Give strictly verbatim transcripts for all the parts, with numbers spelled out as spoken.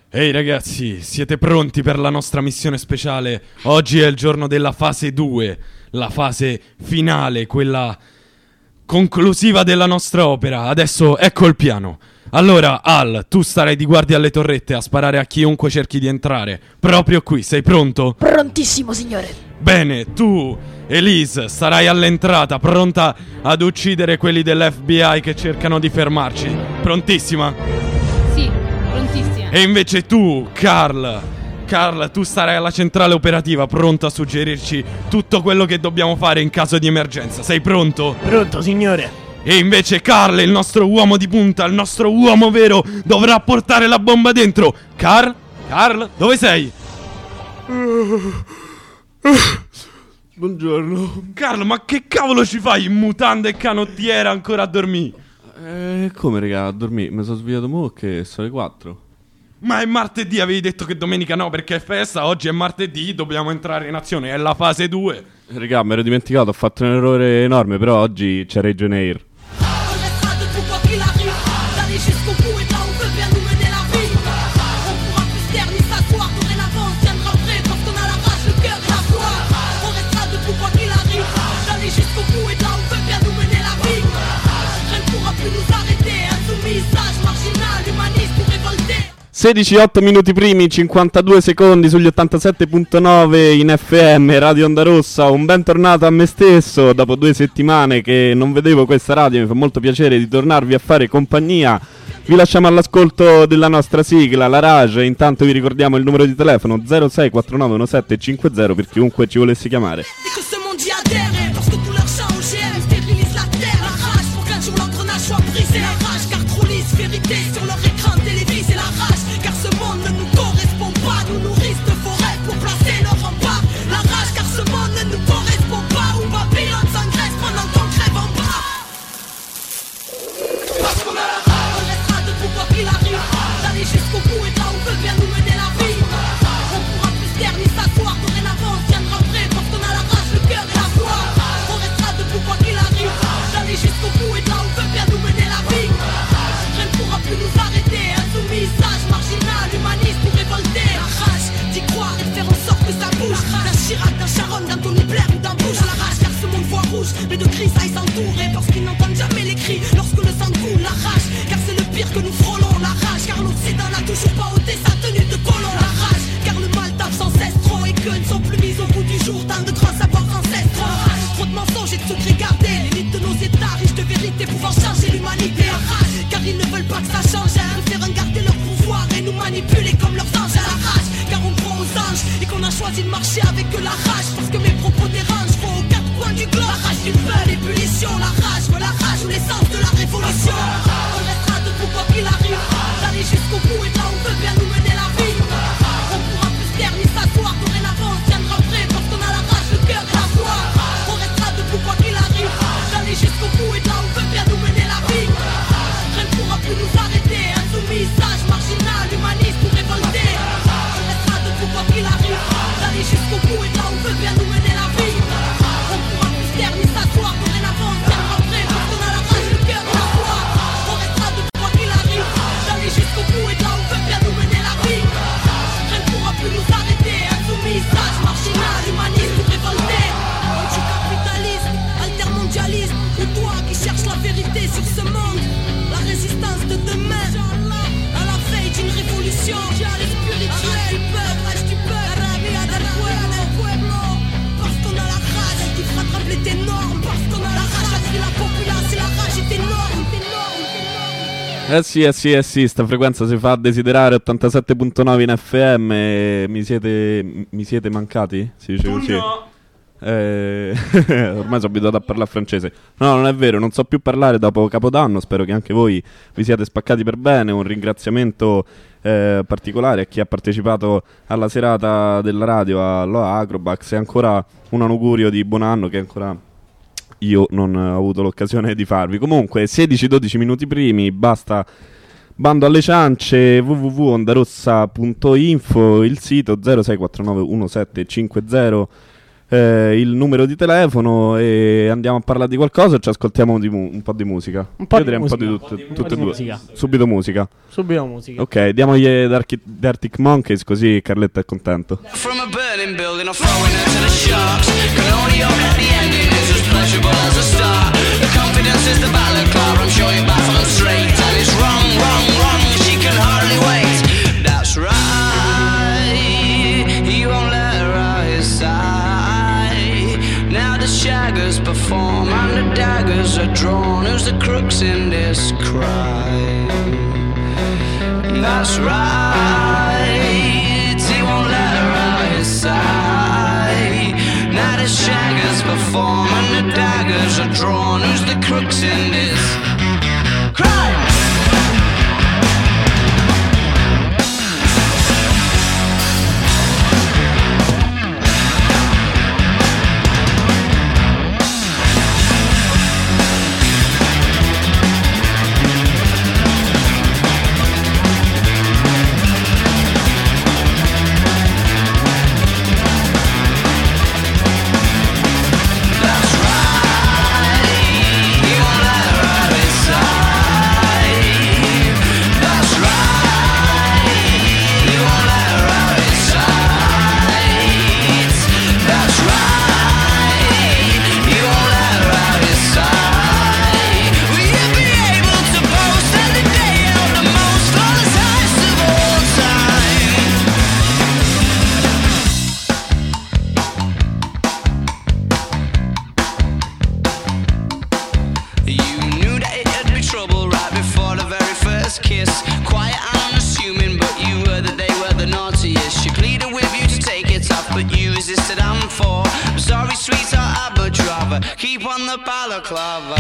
Ehi ragazzi, siete pronti per la nostra missione speciale? Oggi è il giorno della fase due, la fase finale, quella conclusiva della nostra opera. Adesso ecco il piano. Allora, Al, tu starai di guardia alle torrette a sparare a chiunque cerchi di entrare. Proprio qui, sei pronto? Prontissimo, signore. Bene, tu, Elise, sarai all'entrata, pronta ad uccidere quelli dell'F B I che cercano di fermarci. Prontissima? Sì, prontissima. E invece tu, Carl, Carl, tu sarai alla centrale operativa, pronto a suggerirci tutto quello che dobbiamo fare in caso di emergenza. Sei pronto? Pronto, signore. E invece Carl, il nostro uomo di punta, il nostro uomo vero, dovrà portare la bomba dentro. Carl? Carl? Dove sei? Buongiorno. Carl, ma che cavolo ci fai in mutanda e canottiera ancora a dormire? Eh, come raga, a dormire? Mi sono svegliato mo' che sono le quattro. Ma è martedì, avevi detto che domenica no perché è festa. Oggi è martedì, dobbiamo entrare in azione, è la fase due. Raga, mi ero dimenticato, ho fatto un errore enorme, però oggi c'è Regione Air. sedici otto minuti primi, cinquantadue secondi sugli ottantasette virgola nove in F M, Radio Onda Rossa. Un bentornato a me stesso, dopo due settimane che non vedevo questa radio, mi fa molto piacere di tornarvi a fare compagnia. Vi lasciamo all'ascolto della nostra sigla, la Rage. Intanto vi ricordiamo il numero di telefono zero sei quattro nove uno sette cinque zero per chiunque ci volesse chiamare. Mais de grisailles s'entourer parce qu'ils n'entendent jamais les cris lorsque le sang coule, la rage. Car c'est le pire que nous frôlons, la rage. Car l'Occident n'a toujours pas ôté sa tenue de colon, la rage. Car le mal tape sans cesse trop et que ne sont plus mis au bout du jour tant de grands savoirs ancestraux. Trop de mensonges et de secrets gardés, l'élite de nos états riches de vérité pouvant changer l'humanité, la rage. Car ils ne veulent pas que ça change, hein, faire garder leur pouvoir et nous manipuler comme leurs anges, à la rage. Car on croit aux anges et qu'on a choisi de marcher avec eux, la rage. Parce que mes propos dérangent, faut aux quatre coins du globe. La rage du feu, l'ébullition, la rage, ouais, la rage ou l'essence de la révolution. On restera debout quoi qu'il arrive, d'aller jusqu'au bout et là on veut bien nous mener la vie. On pourra plus se taire ni s'asseoir, dorénavant on tiendra prêt parce qu'on a la rage, le cœur et la foi. On restera debout quoi qu'il arrive, d'aller jusqu'au bout et là on veut bien nous mener la vie. Rien ne pourra plus nous arrêter, insoumis, sage, marginal, humaniste ou révolté. On restera debout quoi qu'il arrive, d'aller jusqu'au bout et là on veut bien nous mener la vie. On pourra plus se taire ni s'asseoir, dorénavant on tiendra prêt parce qu'on a la rage, le cœur et la foi. On restera debout quoi qu'il arrive, d'aller jusqu'au bout et là on veut bien nous mener la vie. Rien ne pourra plus nous arrêter, insoumis, sage, marginal, humaniste ou révolté. Anticapitaliste, altermondialiste, ou toi qui cherches la vérité sur ce monde. La résistance de demain, à la veille d'une révolution. Rage du peuple, rage du peuple, Arabia del pueblo. Parce qu'on a la rage qui fera trembler tes normes. Parce qu'on a la rage de la populace, la rage est énorme, énorme. Eh sì, eh sì, eh sì, sta frequenza si fa desiderare. Ottantasette virgola nove in F M. Mi siete, mi siete mancati? Si dice così. No. Eh, ormai sono abituato a parlare francese. No, non è vero, non so più parlare dopo Capodanno. Spero che anche voi vi siate spaccati per bene. Un ringraziamento eh, particolare a chi ha partecipato alla serata della radio, all'O Acrobax, e ancora un augurio di buon anno che ancora io non ho avuto l'occasione di farvi. Comunque sedici dodici minuti primi, basta bando alle ciance. w w w punto ondarossa punto info, il sito zero sei quattro nove uno sette cinque zero. eh, il numero di telefono e andiamo a parlare di qualcosa e ci ascoltiamo di mu- un po' di musica. Un po' Io di direi musica. un po' di, tutte, Un po' tutte e di due. musica. Subito musica. Subito musica. Ok, diamogli The Archi- The Arctic Monkeys così Carletta è contento. From a burning building, I'm throwing her to the sharks. Can only hope that the ending is as pleasurable as a start. The confidence is the balaclava, I'm sure you're baffled and straight. And it's wrong, wrong, wrong, she can hardly wait. That's right, he won't let her out his side. Now the shaggers perform and the daggers are drawn. Who's the crooks in this crime? That's right, he won't let her out his side. Now the shaggers perform and the daggers are drawn. Who's the crooks in this crime? Keep on the balaclava.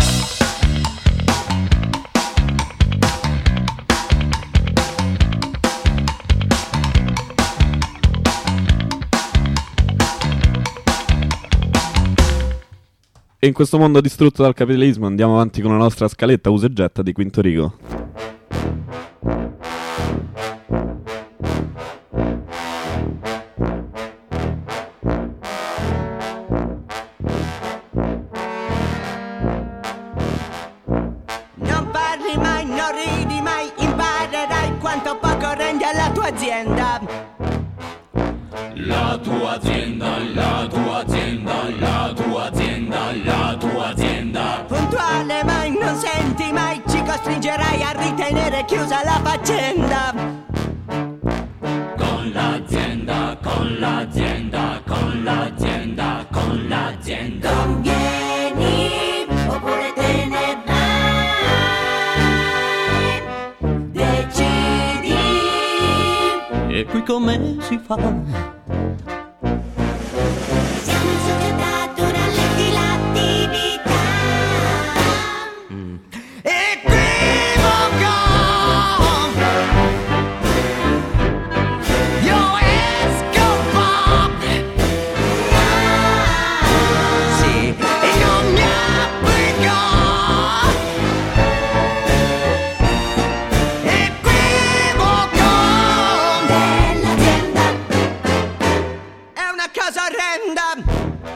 E in questo mondo distrutto dal capitalismo andiamo avanti con la nostra scaletta usa e getta di Quinto Rigo. Non parli mai, non ridi mai, imparerai quanto poco rende alla tua azienda. La tua azienda, la tua azienda, la tua azienda, la tua azienda. Puntuale mai, non senti mai, ci costringerai a ritenere chiusa la faccenda. Con l'azienda, con l'azienda, con l'azienda, con l'azienda. Convieni oppure te ne vai, decidi. E qui come si fa? Siamo in società, tu rallenti l'attività. Equivoco. Io esco pop. Sì, e non mi applico. Equivoco dell'azienda. È una cosa orrenda.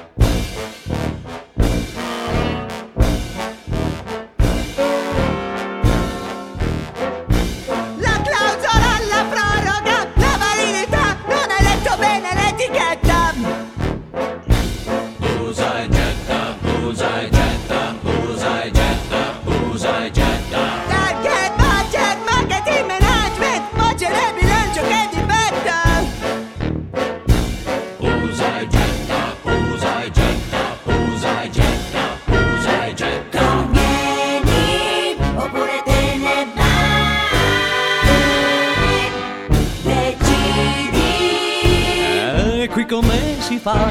La clausola, la proroga, la validità, non hai letto bene l'etichetta. Usa e getta, usa e getta, usa e getta, usa e getta. Target, budget, marketing management, voce nel bilancio che difetta. Usa e getta, usa e getta, usa e getta, usa e getta. Convieni oppure te ne vai, decidi. E qui come si fa?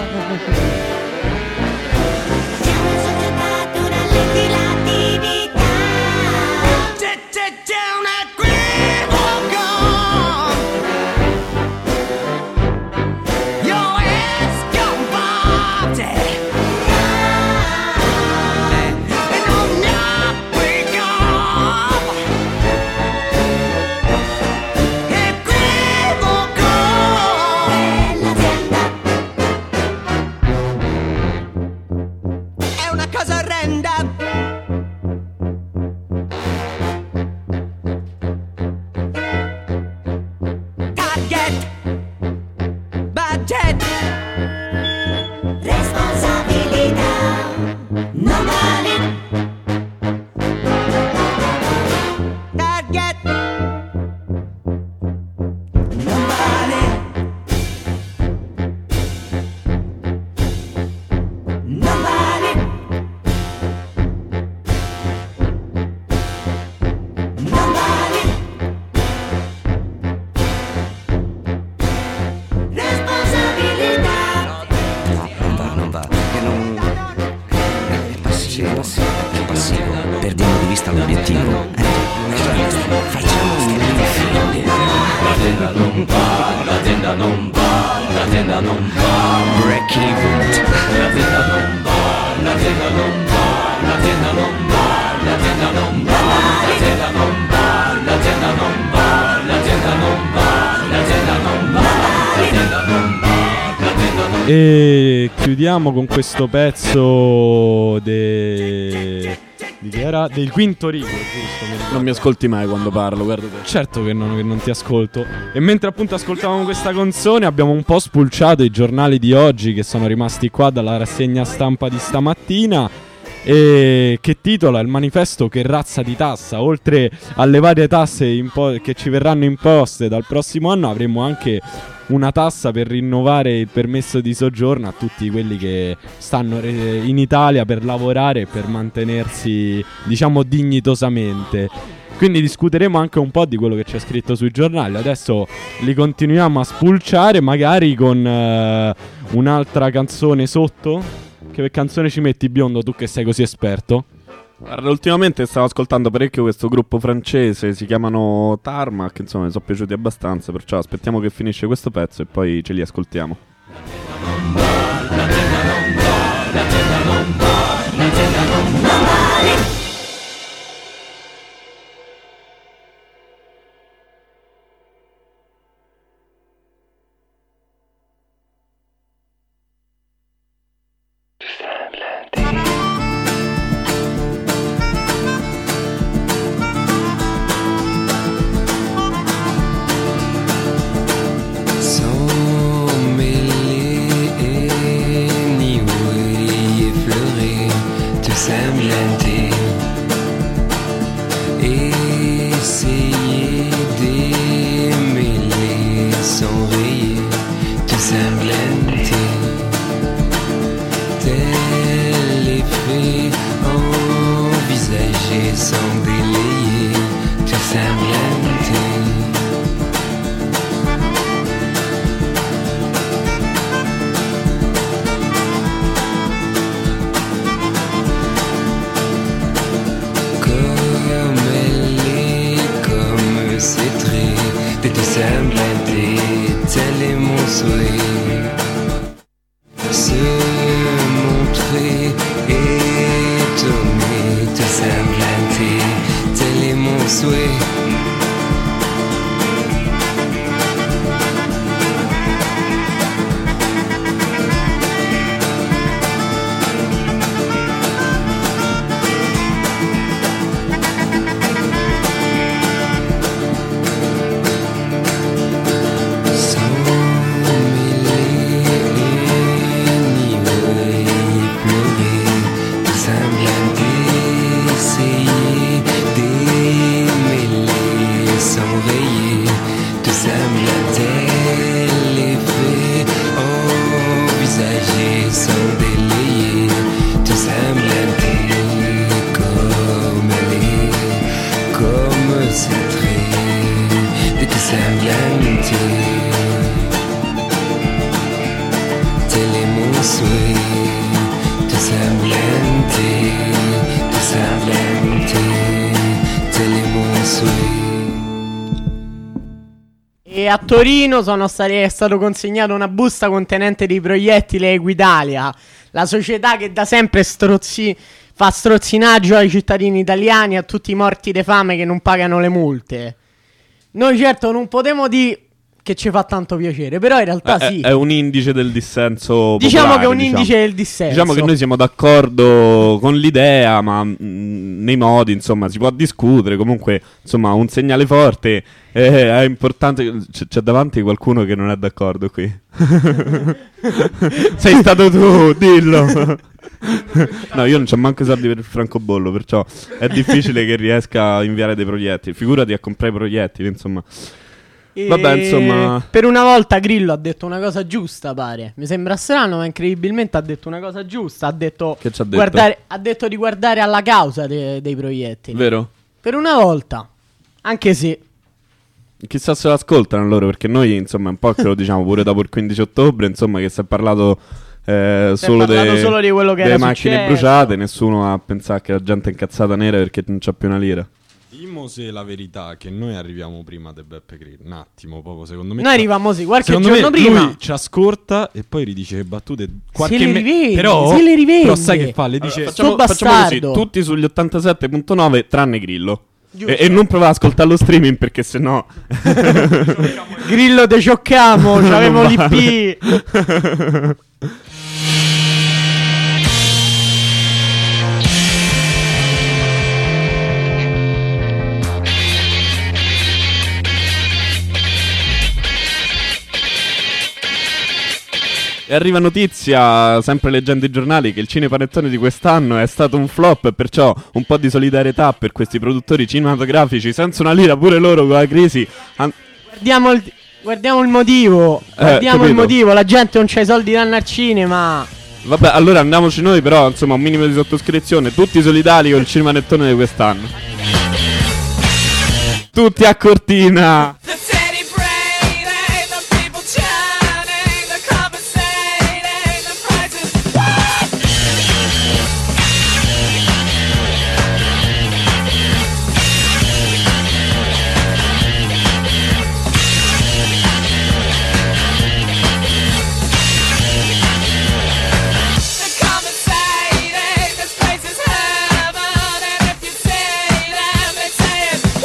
Siamo in società, tu rallenti l'attività. C'è, c'è, c'è un equivoco. Io esco un po', sì. E non mi applico. Equivoco dell'azienda. l'azienda non va, l'azienda non va, l'azienda non va, break even. L'azienda non va, l'azienda non va, l'azienda non va, l'azienda non va, l'azienda non va, l'azienda non va, l'azienda non va, l'azienda non va, l'azienda non va. E chiudiamo con questo pezzo de... di che era? Del Quinto Rigo, giusto? Mi Non mi ascolti mai quando parlo, guarda te. Certo che non, che non ti ascolto. E mentre appunto ascoltavamo questa canzone abbiamo un po' spulciato i giornali di oggi che sono rimasti qua dalla rassegna stampa di stamattina, e che titola il manifesto Che razza di tassa. Oltre alle varie tasse impo- che ci verranno imposte dal prossimo anno, avremo anche una tassa per rinnovare il permesso di soggiorno a tutti quelli che stanno re- in Italia per lavorare e per mantenersi, diciamo, dignitosamente. Quindi discuteremo anche un po' di quello che c'è scritto sui giornali. Adesso li continuiamo a spulciare, magari con eh, un'altra canzone sotto. Che canzone ci metti, biondo, tu che sei così esperto? Guarda, ultimamente stavo ascoltando parecchio questo gruppo francese, si chiamano Tarmac, insomma mi sono piaciuti abbastanza, perciò aspettiamo che finisce questo pezzo e poi ce li ascoltiamo. E a Torino sono stati, è stato consegnato una busta contenente dei proiettili a Equitalia, la società che da sempre strozzi, fa strozzinaggio ai cittadini italiani, a tutti i morti de fame che non pagano le multe. Noi certo non potremo dire che ci fa tanto piacere, però in realtà è, sì. È un indice del dissenso Diciamo popolare, che è un diciamo. indice del dissenso. Diciamo che noi siamo d'accordo con l'idea, ma mh, nei modi, insomma, si può discutere. Comunque, insomma, un segnale forte. Eh, è importante. C- c'è davanti qualcuno che non è d'accordo qui. Sei stato tu, dillo. No, io non c'ho manco i soldi per il francobollo, perciò è difficile che riesca a inviare dei proiettili. Figurati a comprare i proiettili, insomma. E Vabbè, insomma, per una volta Grillo ha detto una cosa giusta, pare. Mi sembra strano, ma incredibilmente ha detto una cosa giusta. Ha detto, che ci ha detto? guardare, ha detto di guardare alla causa de- dei proiettili. Vero? Per una volta. Anche se chissà se lo ascoltano loro, perché noi, insomma, un po' che lo diciamo pure dopo il quindici ottobre, insomma, che si è parlato eh, si è solo, parlato de- solo di quello che delle era macchine successo. bruciate. Nessuno ha pensato che la gente è incazzata nera perché non c'ha più una lira. Imose la verità che noi arriviamo prima di Beppe Grillo. Un attimo, proprio secondo me. Noi arriviamo sì, qualche secondo giorno me prima. Lui ci ascolta e poi ridice le battute. Qualche le me- rivede, però, se le rivede. però sai che fa? Le dice. Allora, facciamo, Sto facciamo così, bastardo. tutti sugli ottantasette virgola nove tranne Grillo. Giusto. E, e non provare ad ascoltare lo streaming perché sennò Grillo te ciocchiamo, Non c'avevo l'I vale. P. E arriva notizia, sempre leggendo i giornali, che il cinepanettone di quest'anno è stato un flop, perciò un po' di solidarietà per questi produttori cinematografici, senza una lira pure loro con la crisi. An- Guardiamo il, guardiamo il motivo. Guardiamo il capito. motivo. La gente non c'ha i soldi da andare al cinema. Vabbè, allora andiamoci noi, però, insomma, un minimo di sottoscrizione. Tutti solidari con il cinepanettone di quest'anno. Tutti a Cortina. The teddy brain and the people chatting, the conversating, the prices. The conversating, this place is heaven, and if you say them, they say it.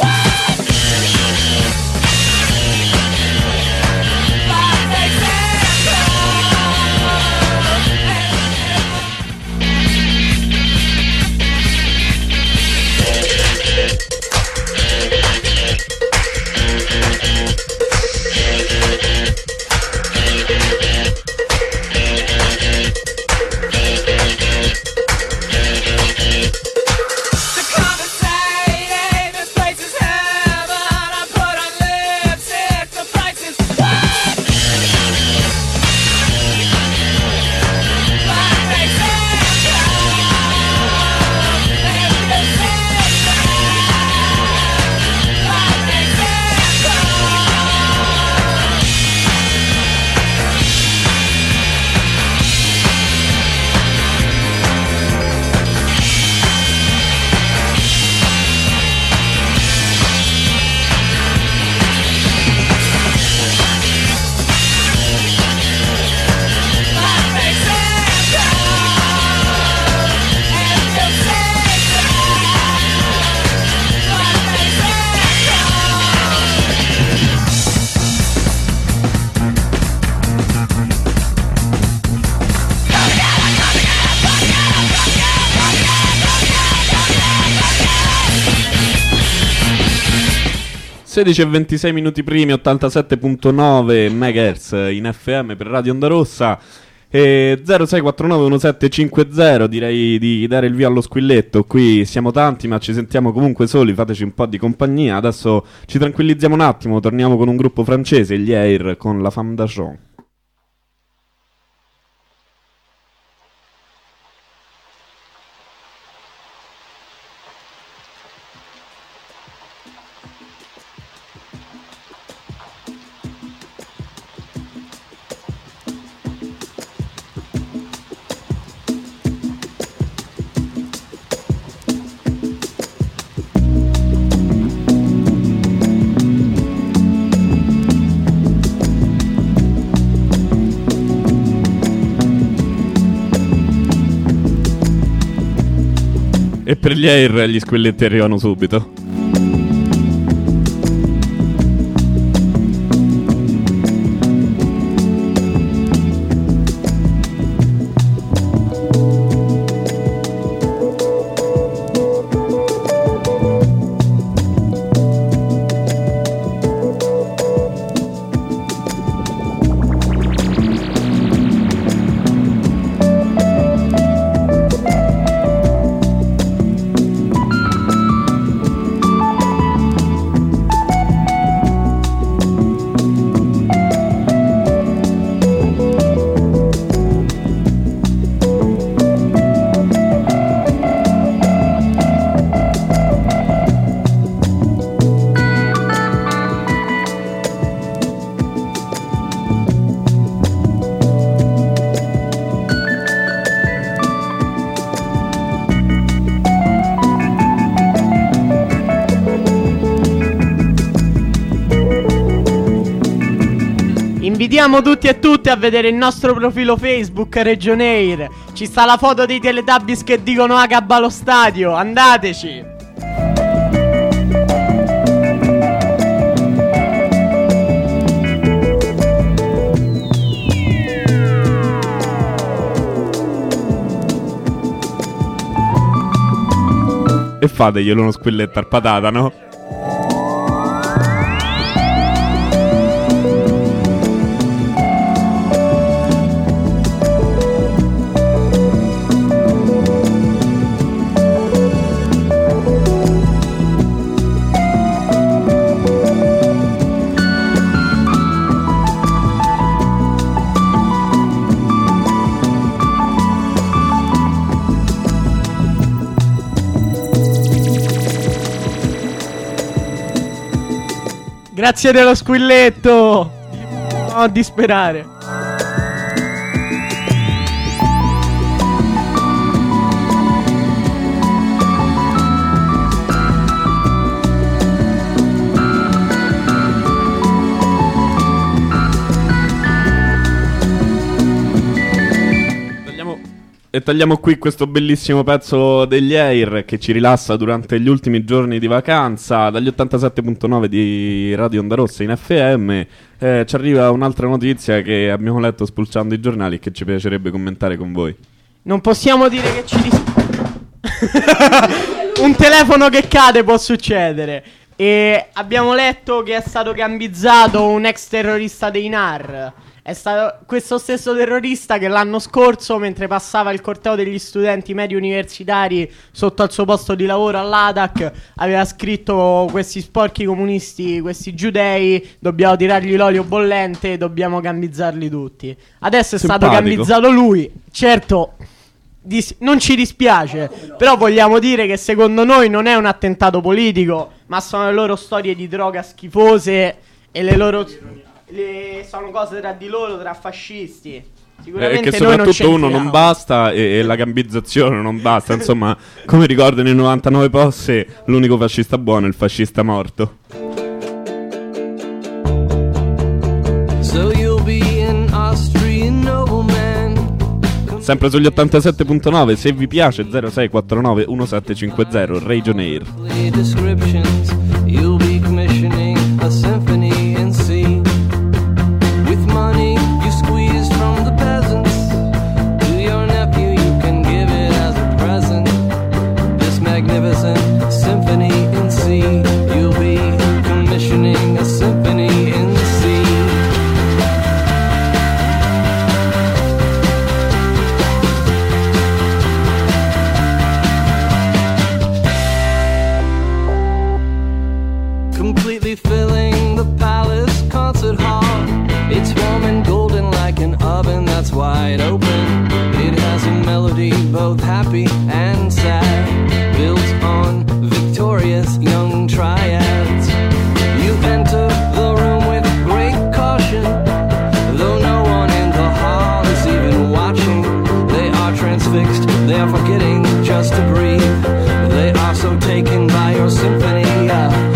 sedici e ventisei minuti primi, ottantasette virgola nove megahertz in F M per Radio Onda Rossa. E zero sei quattro nove uno sette cinque zero, direi di dare il via allo squilletto. Qui siamo tanti ma ci sentiamo comunque soli, fateci un po' di compagnia. Adesso ci tranquillizziamo un attimo, torniamo con un gruppo francese, gli Air, con La Femme d'Argent. E per gli Air gli squilletti arrivano subito. invitiamo tutti e tutte a vedere il nostro profilo Facebook Regionair. Ci sta la foto dei Teletubbies che dicono Agab allo stadio. Andateci. E fateglielo uno squilletto al patata, no? Grazie dello squilletto. No, disperare. E tagliamo qui questo bellissimo pezzo degli Air che ci rilassa durante gli ultimi giorni di vacanza. Dagli ottantasette virgola nove di Radio Onda Rossa in F M eh, ci arriva un'altra notizia che abbiamo letto spulciando i giornali e che ci piacerebbe commentare con voi. Non possiamo dire che ci dis- un telefono che cade può succedere. E abbiamo letto che è stato gambizzato un ex terrorista dei N A R. È stato questo stesso terrorista che l'anno scorso, mentre passava il corteo degli studenti medi universitari sotto al suo posto di lavoro all'A D A C, aveva scritto: questi sporchi comunisti, questi giudei, dobbiamo tirargli l'olio bollente, dobbiamo gambizzarli tutti. Adesso è Simpatico. stato gambizzato lui. Certo, dis- non ci dispiace, però vogliamo dire che secondo noi non è un attentato politico, ma sono le loro storie di droga schifose e le loro... Le, sono cose tra di loro, tra fascisti. Sicuramente e che noi non soprattutto uno non basta e, e la gambizzazione non basta. Insomma, come ricordano i novantanove posse, l'unico fascista buono è il fascista morto. So you'll be an Austrian nobleman. Sempre sugli ottantasette virgola nove, se vi piace zero sei quattro nove uno sette cinque zero Regionair. Descriptions, you'll be commissioning a symphony in C. With money you squeezed from the peasants, to your nephew you can give it as a present. This magnificent symphony in C. You'll be commissioning a symphony in C. Completely filling the palace concert hall. It's warm and golden like an oven that's wide open. It has a melody both happy and sad, built on victorious young triads. You enter the room with great caution, though no one in the hall is even watching. They are transfixed, they are forgetting just to breathe. They are so taken by your symphony. uh,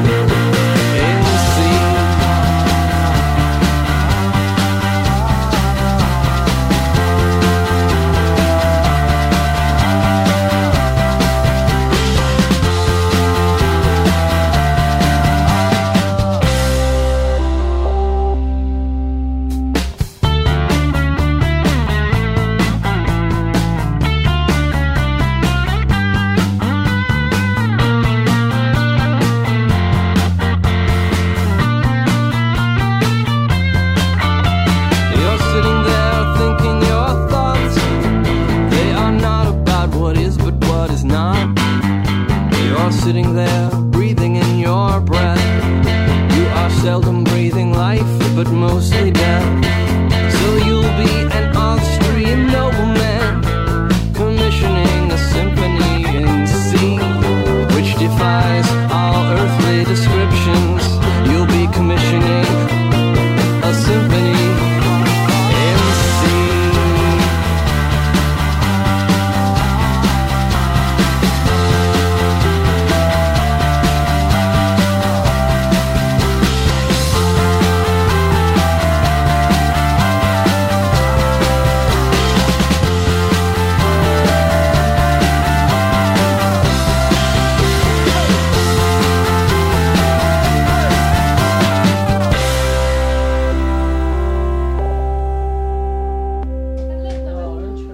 sitting there, breathing in your breath. You are seldom breathing life, but mostly death. So you'll be an Austrian nobleman, commissioning a symphony in C, which defies all earthly descriptions. You'll be commissioning a symphony in C.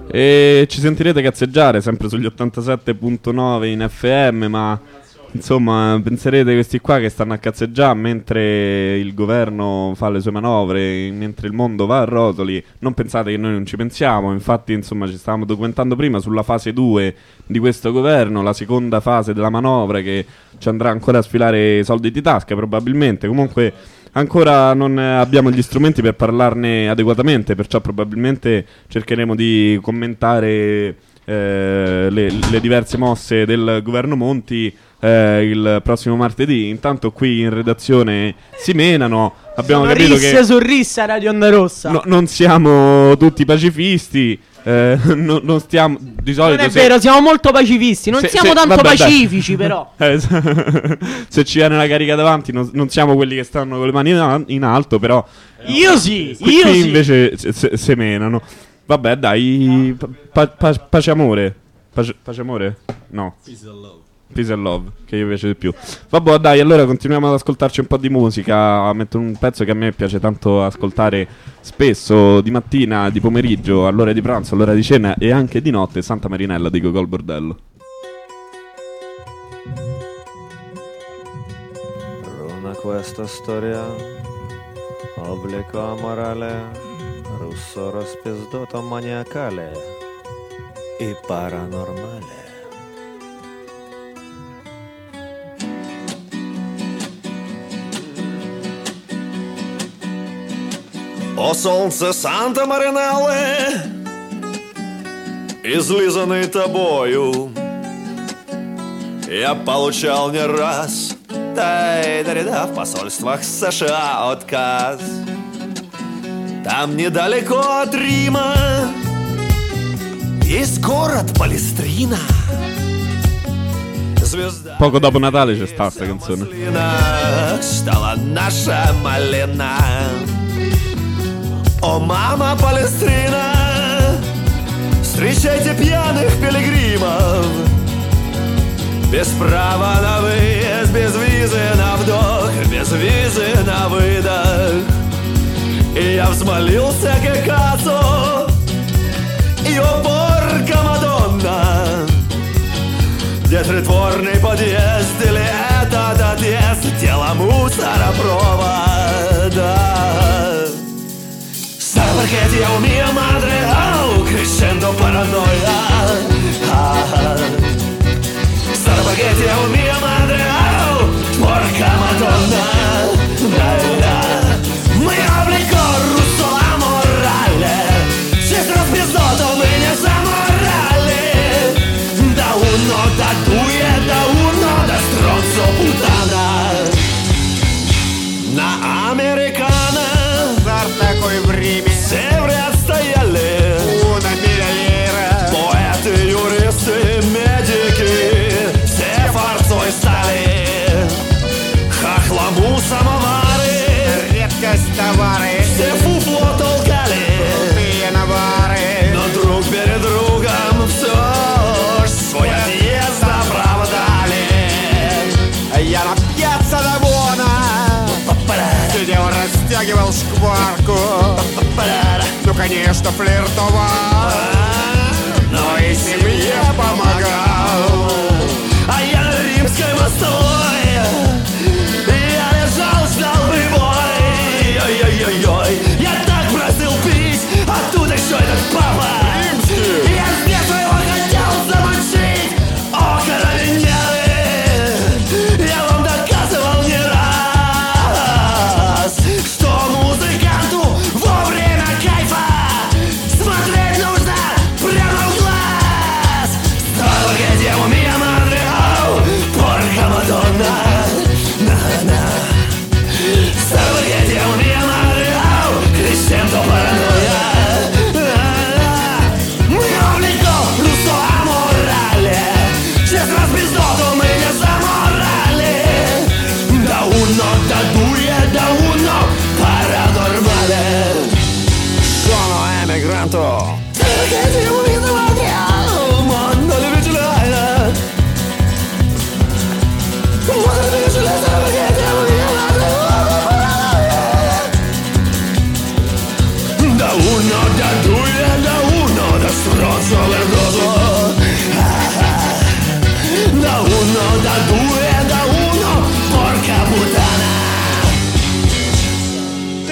E ci sentirete cazzeggiare sempre sugli ottantasette virgola nove in F M, ma insomma penserete questi qua che stanno a cazzeggiare mentre il governo fa le sue manovre, mentre il mondo va a rotoli. Non pensate che noi non ci pensiamo, infatti insomma ci stavamo documentando prima sulla fase due di questo governo, la seconda fase della manovra che ci andrà ancora a sfilare soldi di tasca probabilmente. Comunque ancora non abbiamo gli strumenti per parlarne adeguatamente, perciò probabilmente cercheremo di commentare eh, le, le diverse mosse del governo Monti eh, il prossimo martedì. Intanto qui in redazione si menano, abbiamo Sono capito risse che su risse a Radio Onda Rossa. no, non siamo tutti pacifisti, eh, no, non stiamo di solito Non è se- vero, siamo molto pacifisti. Non se- siamo se- tanto vabbè, dai. pacifici, però. Eh, se ci viene la carica davanti non, non siamo quelli che stanno con le mani in, in alto, però Io sì, qui, io qui sì. invece se, se- semenano. Vabbè dai, pa- pa- pace amore. Pace, pace amore? No. Peace and love, che mi piace di più. Vabbè dai, allora continuiamo ad ascoltarci un po' di musica. Metto un pezzo che a me piace tanto ascoltare spesso, di mattina, di pomeriggio, all'ora di pranzo, all'ora di cena e anche di notte. Santa Marinella di Gogol Bordello. Runa questa storia obbligo amorale, russo raspizdoto maniacale e paranormale. О солнце Санта-Маринеллы, излизанный тобою, я получал не раз, тай-да-да, в посольствах США отказ. Там недалеко от Рима есть город Палестрина. Звезда Poco dopo Natale c'è sta sta canzone. стала наша малина. О, мама Палестрина, встречайте пьяных пилигримов, без права на выезд, без визы на вдох, без визы на выдох. И я взмолился к Экацу, ее порка Мадонна, где тритворный подъезд или этот отъезд, дело мусоропровода. Perché Dio mia madre, oh, crescendo paranoia. Ah, sarà perché Dio mia madre, oh, porca madonna. Мы облико руссо аморале, честно спиздото мы не заморали. Да uno, da due, da uno, da stronzo puttana. На американо такой время все вряд стояли Уна миллионера, поэты, юристы, медики, все форцой стали. Хохлому самовары, редкость товары, все фуфло толкали, крутые навары, но друг перед другом все ж свой отъезд оправдали. Я на пьяцца Давона сидел, растягивал шкварку. Ну, конечно, флиртовал, но и семье помогал. А я на Римской мостовой, я лежал, ждал прибой. Ой-ой-ой-ой, я так просил пить, а тут еще этот папа. Я с детства его хотел замочить. О, карабинеры, я вам доказывал не раз, что музыканту во время кайфа смотреть нужно прямо в глаз. Стало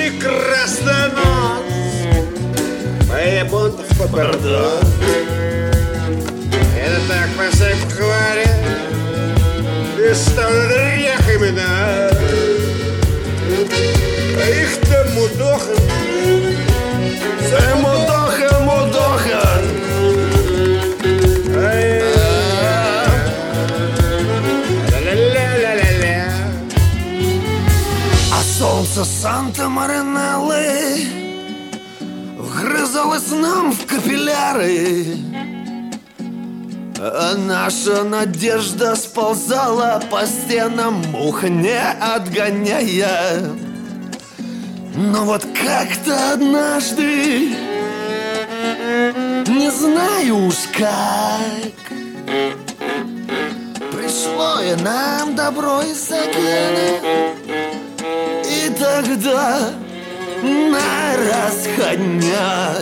прекрасная ночь. Мои бунтов попердо. Это так по всей говоря. И станут рехами, да. Их ты мудохан. Ты мудохан, мудохан. А солнце Санта-Маринеллы вгрызалось нам в капилляры, а наша надежда сползала по стенам, мух не отгоняя. Но вот как-то однажды, не знаю уж как, пришло и нам добро из океана. И тогда на расходняк.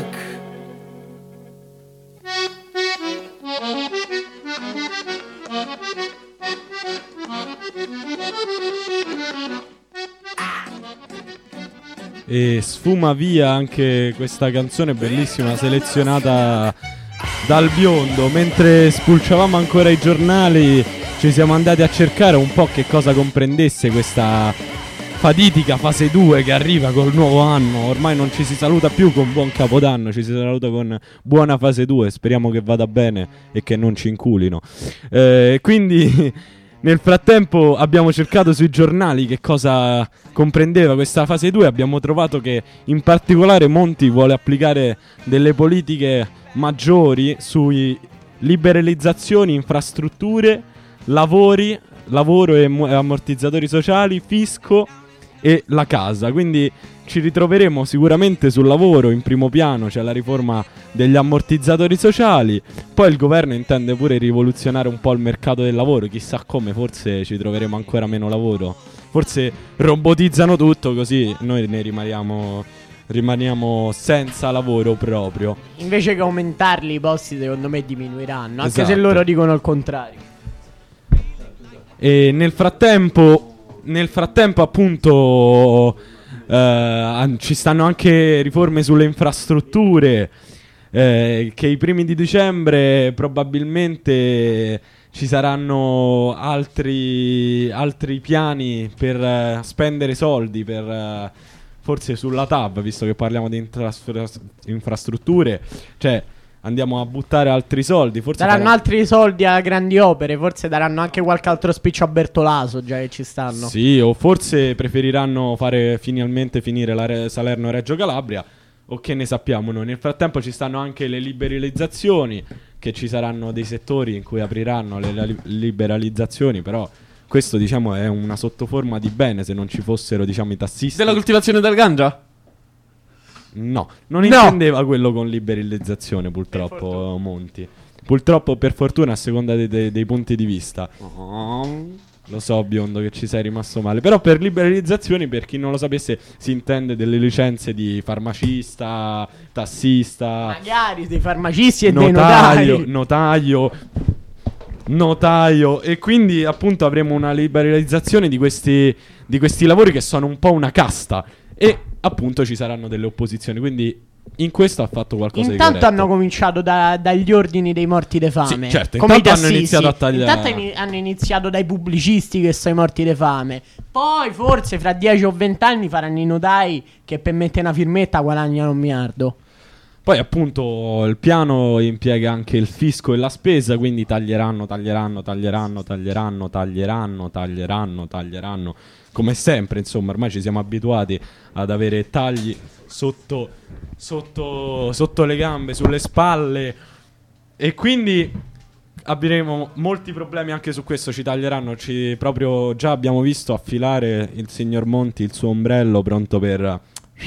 E sfuma via anche questa canzone bellissima selezionata dal Biondo. Mentre spulciavamo ancora i giornali ci siamo andati a cercare un po' che cosa comprendesse questa fatidica fase due che arriva col nuovo anno. Ormai non ci si saluta più con buon capodanno, ci si saluta con buona fase due. Speriamo che vada bene e che non ci inculino. eh, Quindi nel frattempo abbiamo cercato sui giornali che cosa comprendeva questa fase due. Abbiamo trovato che in particolare Monti vuole applicare delle politiche maggiori sui liberalizzazioni, infrastrutture, lavori, lavoro e mu- ammortizzatori sociali, fisco e la casa. Quindi ci ritroveremo sicuramente sul lavoro in primo piano, c'è la riforma degli ammortizzatori sociali. Poi il governo intende pure rivoluzionare un po' il mercato del lavoro, chissà come, forse ci troveremo ancora meno lavoro. Forse robotizzano tutto, così noi ne rimaniamo rimaniamo senza lavoro proprio. Invece che aumentarli i posti secondo me diminuiranno, anche Esatto. se loro dicono il contrario. E nel frattempo Nel frattempo appunto eh, ci stanno anche riforme sulle infrastrutture, eh, che i primi di dicembre probabilmente ci saranno altri, altri piani per eh, spendere soldi per, eh, forse sulla T A V, visto che parliamo di infra- infrastrutture, cioè andiamo a buttare altri soldi. Forse daranno farà... altri soldi a grandi opere. Forse daranno anche qualche altro spiccio a Bertolaso, già che ci stanno. Sì, o forse preferiranno fare finalmente finire la Re- Salerno-Reggio Calabria, o che ne sappiamo noi. Nel frattempo ci stanno anche le liberalizzazioni, che ci saranno dei settori in cui apriranno le la- liberalizzazioni, però questo diciamo è una sottoforma di bene. Se non ci fossero diciamo i tassisti. Della coltivazione del ganja? No, non No. intendeva quello con liberalizzazione, purtroppo Monti. Purtroppo, per fortuna, a seconda dei, dei- dei punti di vista. Lo so, Biondo, che ci sei rimasto male. Però per liberalizzazioni, per chi non lo sapesse, si intende delle licenze di farmacista, tassista, Magari dei farmacisti e notaio, dei notai. notaio, notaio. E quindi appunto avremo una liberalizzazione di questi, di questi lavori che sono un po' una casta. E appunto ci saranno delle opposizioni. Quindi in questo ha fatto qualcosa Intanto di corretto. hanno cominciato da- dagli ordini dei morti di fame. Sì, certo, come i intanto hanno tassisti. iniziato a tagliare- Intanto ini- hanno iniziato dai pubblicisti che sono i morti di fame. Poi forse fra dieci o venti anni faranno i notai che per mettere una firmetta guadagnano un miliardo. Poi appunto il piano impiega anche il fisco e la spesa, quindi taglieranno, taglieranno, taglieranno, taglieranno, taglieranno, taglieranno, taglieranno. Come sempre, insomma, ormai ci siamo abituati ad avere tagli sotto, sotto, sotto le gambe, sulle spalle. E quindi avremo molti problemi anche su questo. Ci taglieranno, ci, proprio già abbiamo visto affilare il signor Monti il suo ombrello pronto per...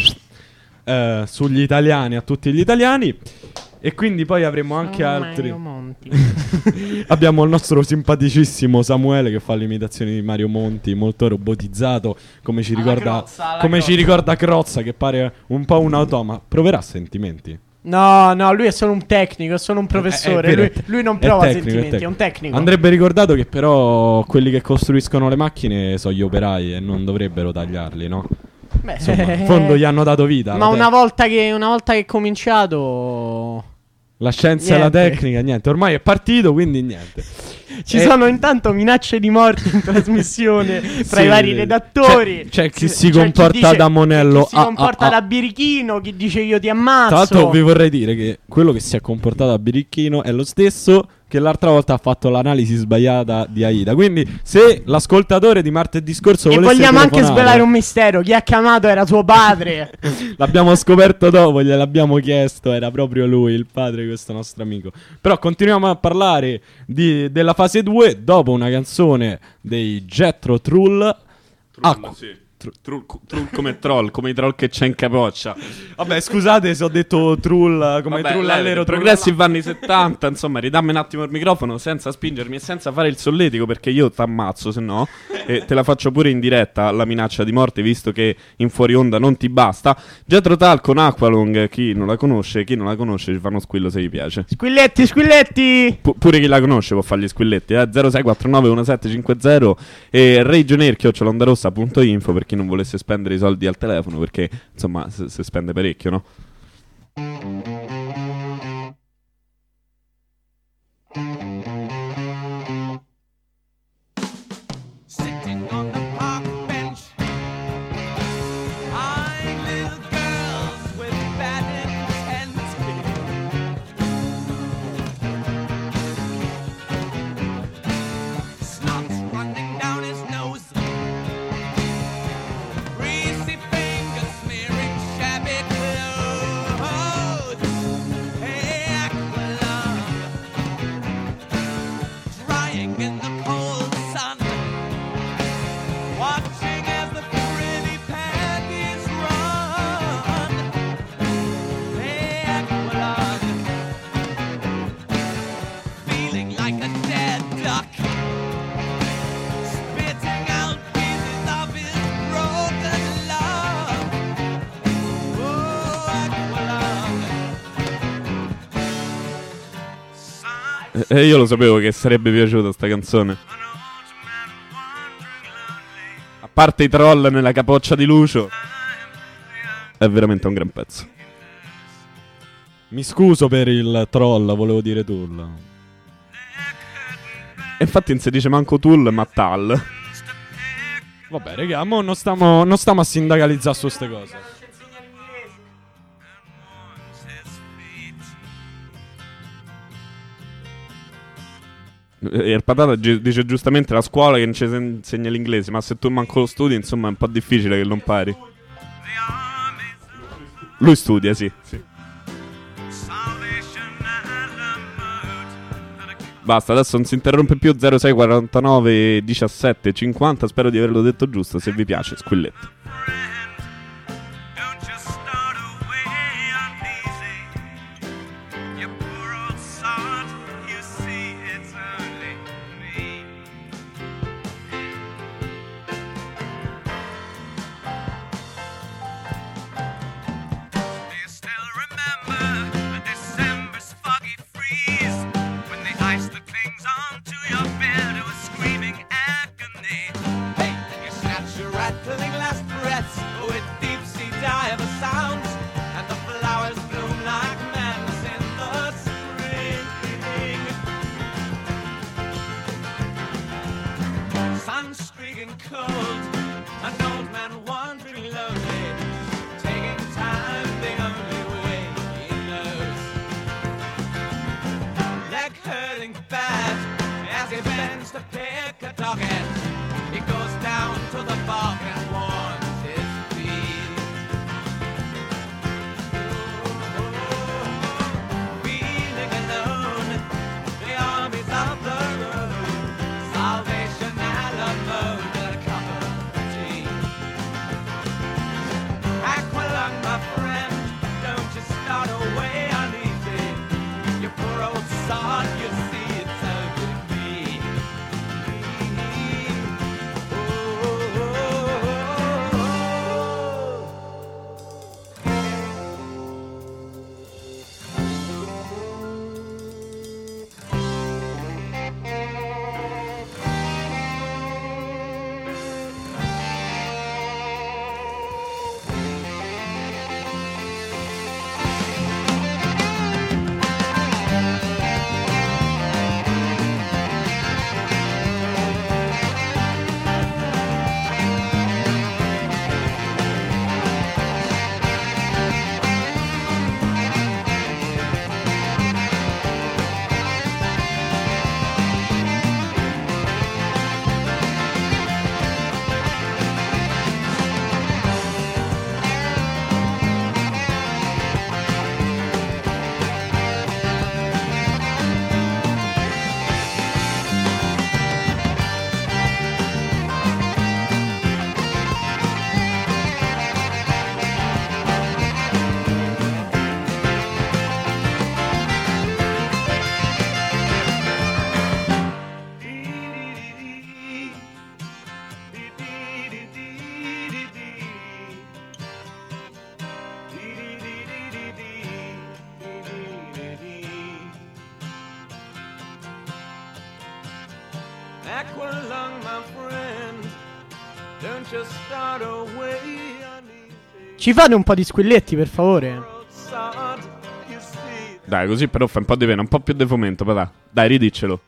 Eh, sugli italiani, a tutti gli italiani. E quindi poi avremo anche Oh, altri. Mario Monti. Abbiamo il nostro simpaticissimo Samuele che fa l'imitazione di Mario Monti, molto robotizzato, come ci Alla ricorda Crozza, alla come ci Crozza. ricorda Crozza, che pare un po' un automa. Proverà sentimenti. No, no, lui è solo un tecnico, è solo un professore. È- è vero, lui, lui non prova è tecnico, sentimenti, è è un tecnico. Andrebbe ricordato che però quelli che costruiscono le macchine sono gli operai e non dovrebbero tagliarli, no? Beh, insomma, in fondo gli hanno dato vita. Ma la una tec- volta che una volta che è cominciato la scienza e la niente. tecnica, niente. Ormai è partito, quindi niente. Ci E- sono intanto minacce di morte in trasmissione tra Sì, i vari redattori. C'è, c'è chi Sì, si c'è comporta dice- da monello. Chi si ah, comporta ah, ah. da birichino, chi dice io ti ammazzo. Tra l'altro vi vorrei dire che quello che si è comportato da birichino è lo stesso che l'altra volta ha fatto l'analisi sbagliata di Aida. Quindi se l'ascoltatore di martedì scorso E volesse vogliamo anche telefonare- svelare un mistero. Chi ha chiamato era suo padre. L'abbiamo scoperto dopo, gliel'abbiamo chiesto, era proprio lui, il padre di questo nostro amico. Però continuiamo a parlare di- della fase due dopo una canzone dei Jethro Tull. Acqua. Sì. Tru- tru- Trull come troll, come i troll che c'è in capoccia. Vabbè, scusate se ho detto Trull come Vabbè, trullallero. lei, Progressive anni settanta, insomma, ridammi un attimo il microfono senza spingermi e senza fare il solletico, perché io t'ammazzo, se no. E te la faccio pure in diretta la minaccia di morte, visto che in fuori onda non ti basta. Jethro Tull con Aqualung, chi non la conosce, chi non la conosce ci fa uno squillo se gli piace. Squilletti, squilletti. Pu- pure chi la conosce può fare gli squilletti, eh? zero sei quattro nove uno sette cinque zero e regionair chiocciola ondarossa punto info per chi non volesse spendere i soldi al telefono, perché insomma se, se spende parecchio, no? Sitting on the park bench, eyeing little girls with bad intent. Snot's running down his nose, greasy fingers smearing shabby clothes. Hey, Aqualung, drying in the cold sun, watching as the pretty panties run. Hey, Aqualung, feeling like a dead duck, spitting out pieces of his broken love. Oh, Aqualung. E e io lo sapevo che sarebbe piaciuta sta canzone. A parte i troll nella capoccia di Lucio, è veramente un gran pezzo. Mi scuso per il troll, volevo dire Tull. E infatti non si dice manco Tull ma Tal. Vabbè, raga, mo non stiamo, non stiamo a sindacalizzare su queste cose. E il Patata gi- dice giustamente la scuola che non ci sen- insegna l'inglese, ma se tu manco lo studi, insomma, è un po' difficile che lo impari. Lui studia, sì. sì. Basta, adesso non si interrompe più. Zero sei quarantanove diciassette cinquanta. Spero di averlo detto giusto. Se vi piace, squilletto. Rattling last Aqualung, my friend. Don't just start away uneasy. Ci fate un po' di squilletti, per favore? Sod, you see. Dai, così però fa un po' di pena, un po' più di fomento, papà. Dai, ridiccelo.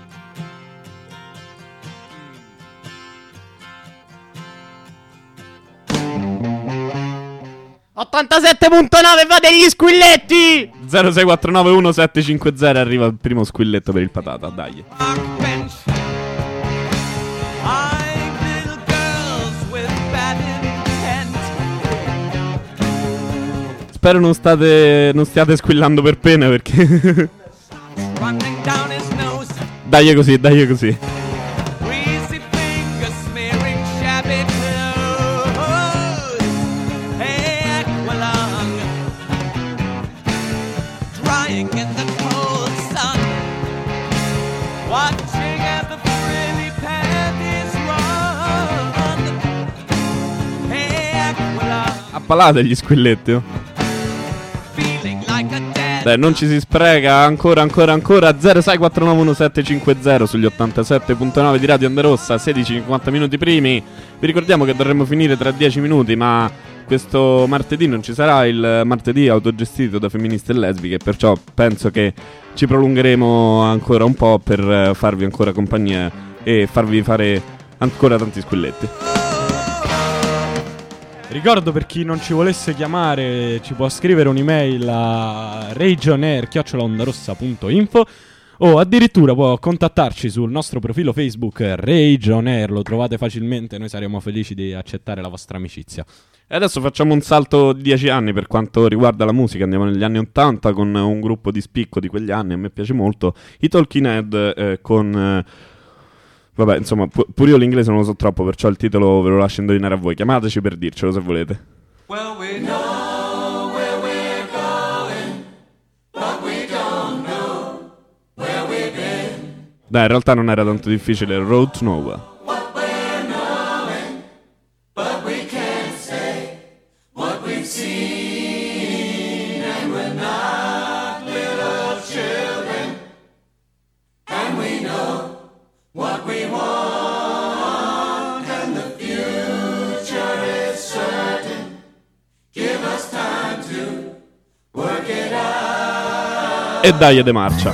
ottantasette virgola nove, fate gli squilletti! zero sei quattro nove uno sette cinque zero, arriva il primo squilletto per il patata, dai. Spero non state non stiate squillando per pena, perché dai così, dai così. Appalate gli squilletti, oh. Dai, non ci si spreca. Ancora, ancora, ancora. zero sei quattro nove uno sette cinque zero sugli ottantasette virgola nove di Radio Onda Rossa. Sedici cinquanta minuti primi. Vi ricordiamo che dovremmo finire tra dieci minuti, ma questo martedì non ci sarà il martedì autogestito da femministe e lesbiche, perciò penso che ci prolungheremo ancora un po' per farvi ancora compagnia e farvi fare ancora tanti squilletti. Ricordo, per chi non ci volesse chiamare, ci può scrivere un'email a regionair chiocciola ondarossa punto info o addirittura può contattarci sul nostro profilo Facebook Regionair, lo trovate facilmente, noi saremo felici di accettare la vostra amicizia. E adesso facciamo un salto di dieci anni per quanto riguarda la musica, andiamo negli anni ottanta con un gruppo di spicco di quegli anni, a me piace molto, i Talking Head eh, con... Eh, Vabbè, insomma, pu- pure io l'inglese non lo so troppo, perciò il titolo ve lo lascio indovinare a voi. Chiamateci per dircelo se volete. Well, we know where we're going, but we don't know where we've been. Dai, in realtà non era tanto difficile. Road to Nowhere. What we're knowing, but we can't say what we've seen. And we're not little children, and we know what we want, and the future is certain. Give us time to work it out. E dai, de marcia.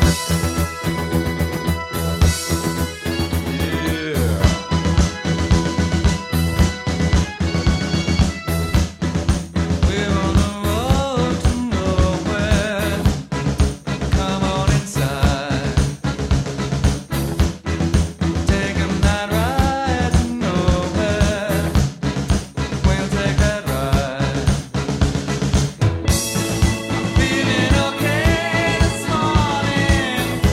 Feeling okay this morning.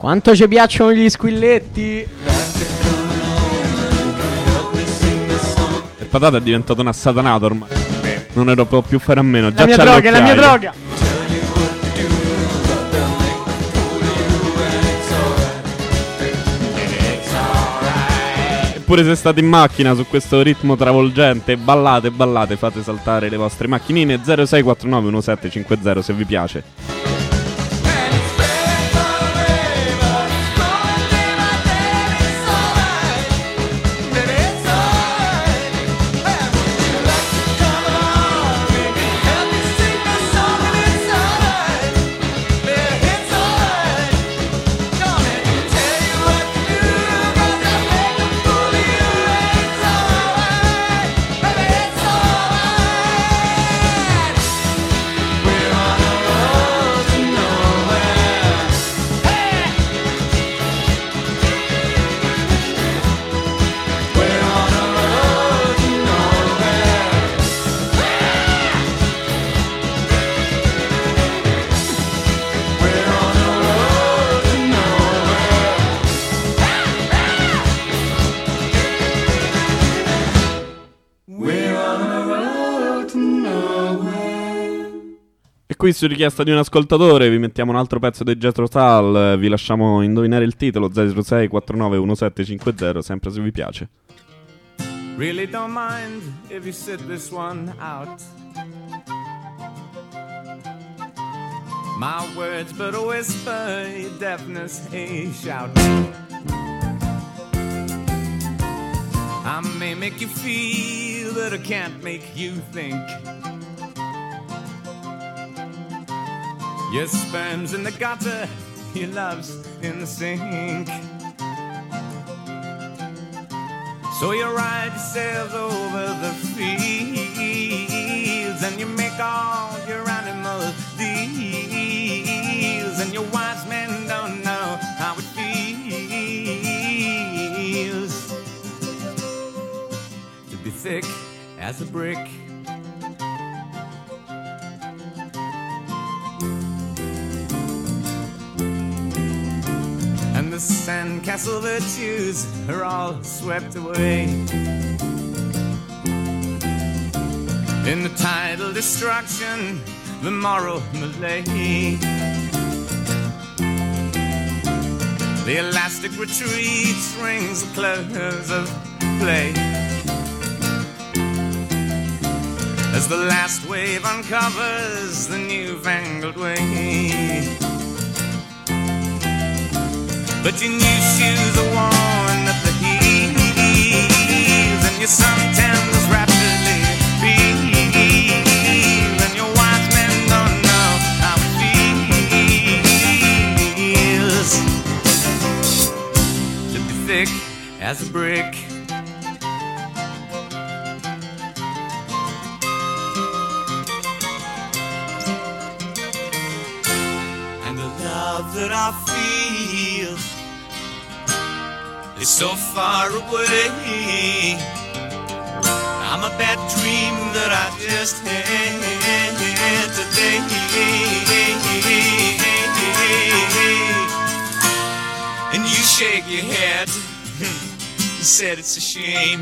Quanto ci piacciono gli squilletti. Il patata è diventato un assatanato ormai. Non ero più fare a meno. Già La mia c'è droga, la mia l'occhiaio. droga. Eppure se state in macchina su questo ritmo travolgente, ballate, ballate, fate saltare le vostre macchinine. Zero sei quattro nove uno sette cinque zero se vi piace. Qui su richiesta di un ascoltatore vi mettiamo un altro pezzo di Jethro Tull. Vi lasciamo indovinare il titolo. Zero sei quattro nove uno sette cinque zero, sempre se vi piace. Really don't mind if you sit this one out. My words but a whisper, your deafness a shout. I may make you feel, but I can't make you think. Your sperm's in the gutter, your love's in the sink. So you ride yourselves over the fields, and you make all your animal deals, and your wise men don't know how it feels to be thick as a brick. And the sandcastle virtues are all swept away in the tidal destruction, the moral malaise. The elastic retreat rings the close of play as the last wave uncovers the newfangled way. But your new shoes are worn at the heels, and your suntan rapidly peels, and your wise men don't know how it feels to be thick as a brick. And the love that I feel is so far away. I'm a bad dream that I just had today. And you shake your head, you said it's a shame.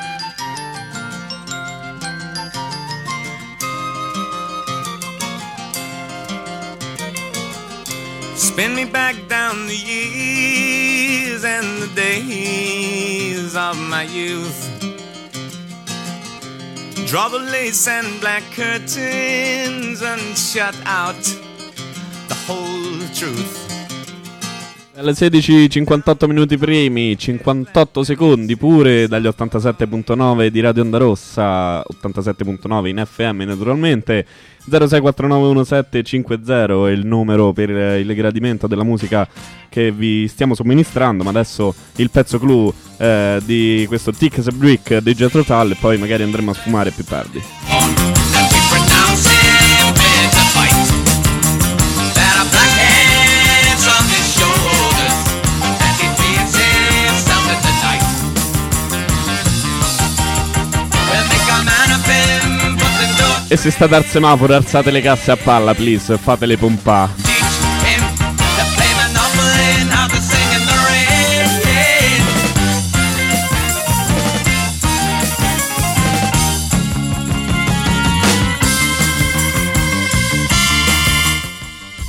Spin me back down the years and the days of my youth. Draw the lace and black curtains and shut out the whole truth. Alle sedici e cinquantotto minuti primi, cinquantotto secondi pure dagli ottantasette virgola nove di Radio Onda Rossa, ottantasette virgola nove in F M naturalmente. Zero sei quattro nove uno sette cinque zero è il numero per il gradimento della musica che vi stiamo somministrando, ma adesso il pezzo clou eh, di questo Thick as a Brick di Jethro Tull e poi magari andremo a sfumare più tardi. E se state al semaforo alzate le casse a palla, please, fatele pompà.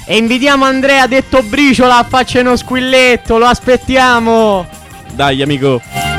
E invitiamo Andrea detto Briciola a farci uno squilletto, lo aspettiamo. Dai amico.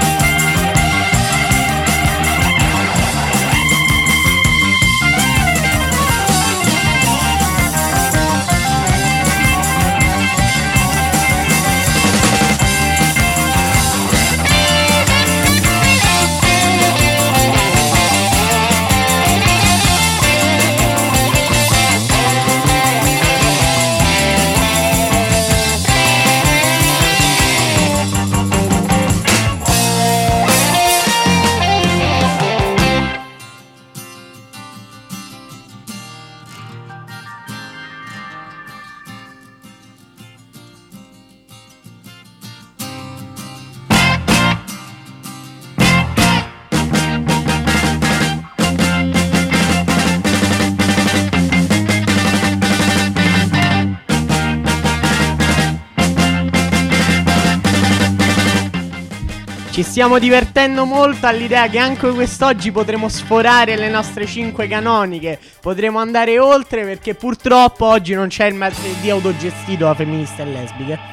Ci stiamo divertendo molto all'idea che anche quest'oggi potremo sforare le nostre cinque canoniche. Potremo andare oltre perché purtroppo oggi non c'è il martedì autogestito da femministe e lesbiche.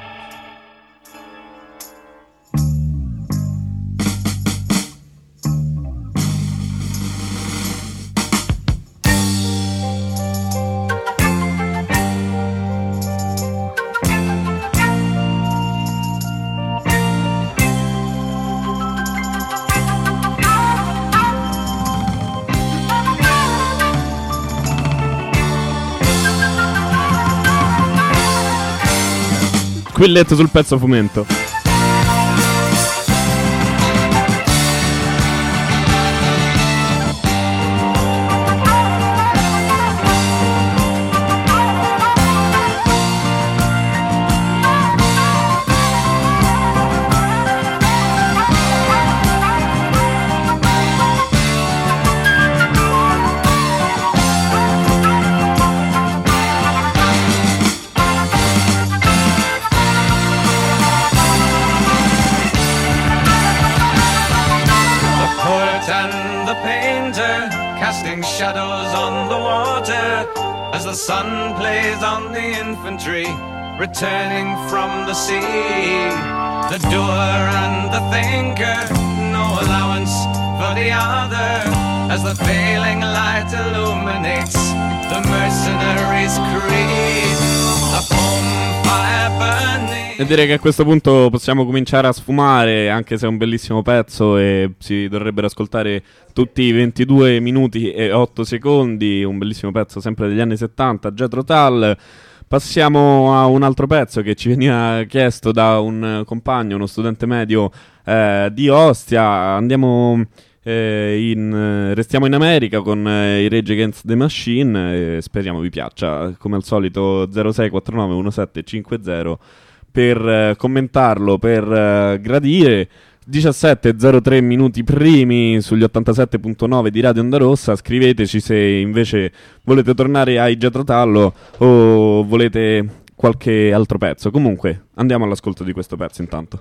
Squilletto sul pezzo fomento. Shadows on the water as the sun plays on the infantry returning from the sea. The doer and the thinker, no allowance for the other as the failing light illuminates the mercenaries' creed. The home fire burning. E direi che a questo punto possiamo cominciare a sfumare, anche se è un bellissimo pezzo e si dovrebbero ascoltare tutti i ventidue minuti e otto secondi, un bellissimo pezzo sempre degli anni settanta, Jethro Tull. Passiamo a un altro pezzo che ci veniva chiesto da un compagno, uno studente medio eh, di Ostia. Andiamo eh, in, restiamo in America con eh, i Rage Against the Machine e speriamo vi piaccia. Come al solito zero sei quattro nove uno sette cinque zero per eh, commentarlo, per eh, gradire. Diciassette e zero tre minuti primi sugli ottantasette virgola nove di Radio Onda Rossa. Scriveteci se invece volete tornare ai Jethro Tull o volete qualche altro pezzo. Comunque andiamo all'ascolto di questo pezzo intanto.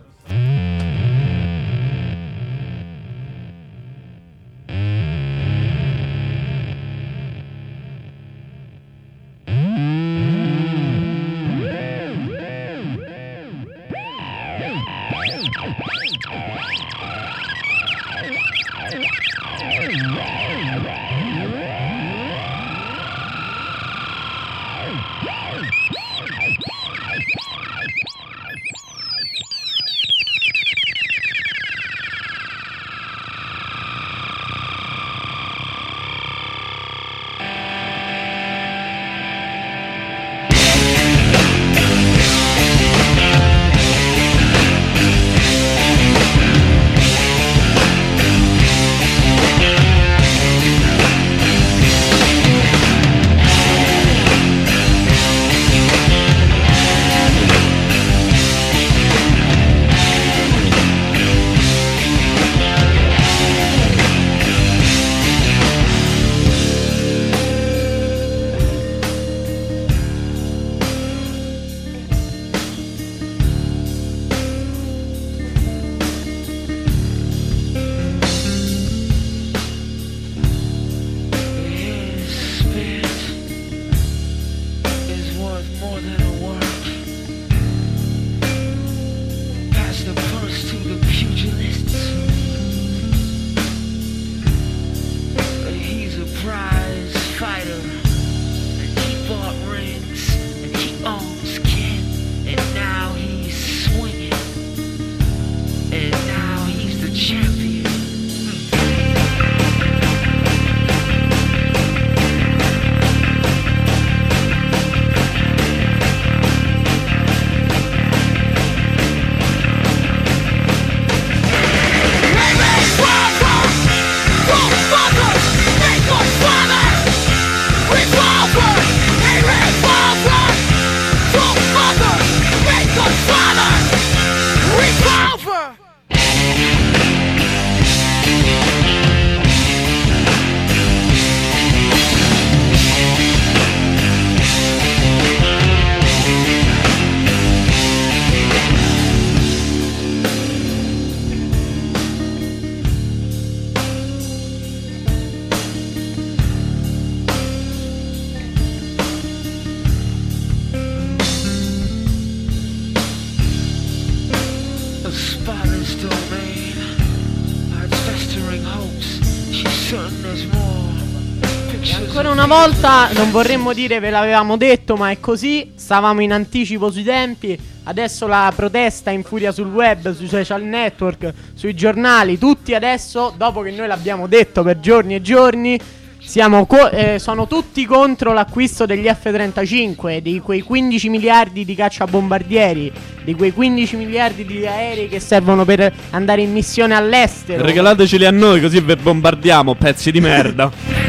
una volta, non vorremmo dire ve l'avevamo detto, ma è così, stavamo in anticipo sui tempi. Adesso la protesta infuria sul web, sui social network, sui giornali. Tutti adesso, dopo che noi l'abbiamo detto per giorni e giorni, siamo co- eh, sono tutti contro l'acquisto degli F trentacinque, di quei quindici miliardi di cacciabombardieri, di quei quindici miliardi di aerei che servono per andare in missione all'estero. Regalateceli a noi così vi bombardiamo, pezzi di merda.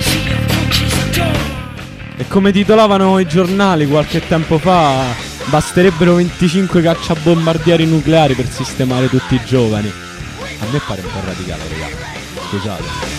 E come titolavano i giornali qualche tempo fa, basterebbero venticinque cacciabombardieri nucleari per sistemare tutti i giovani. A me pare un po' radicale, ragazzi. Scusate.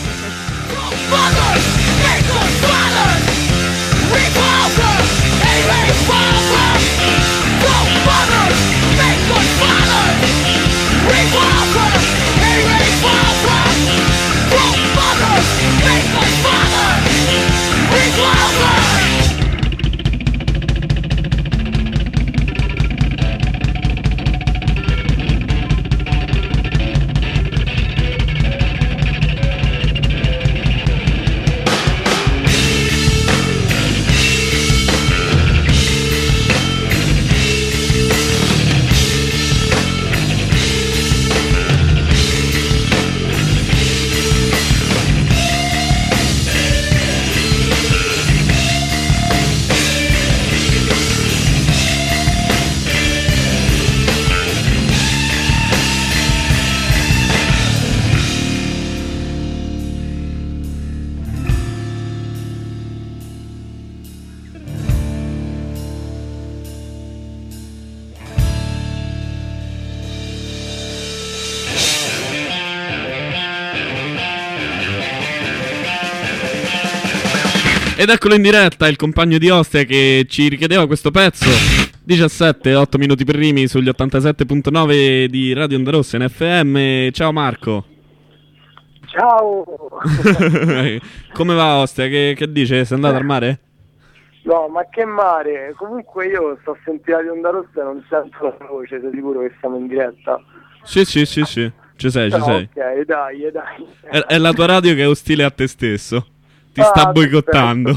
Ed eccolo in diretta, il compagno di Ostia che ci richiedeva questo pezzo. diciassette, otto minuti primi sugli ottantasette virgola nove di Radio Onda Rossa in F M. Ciao Marco. Ciao. Come va Ostia? Che, che dice? Sei andato al mare? No, ma che mare. Comunque io sto a sentire Radio Onda Rossa e non sento la voce. Sei sicuro che siamo in diretta? Sì, sì, sì, sì. Ci sei, ci no, sei. Ok, dai, dai. È, è la tua radio che è ostile a te stesso. Ti Ah, sta boicottando.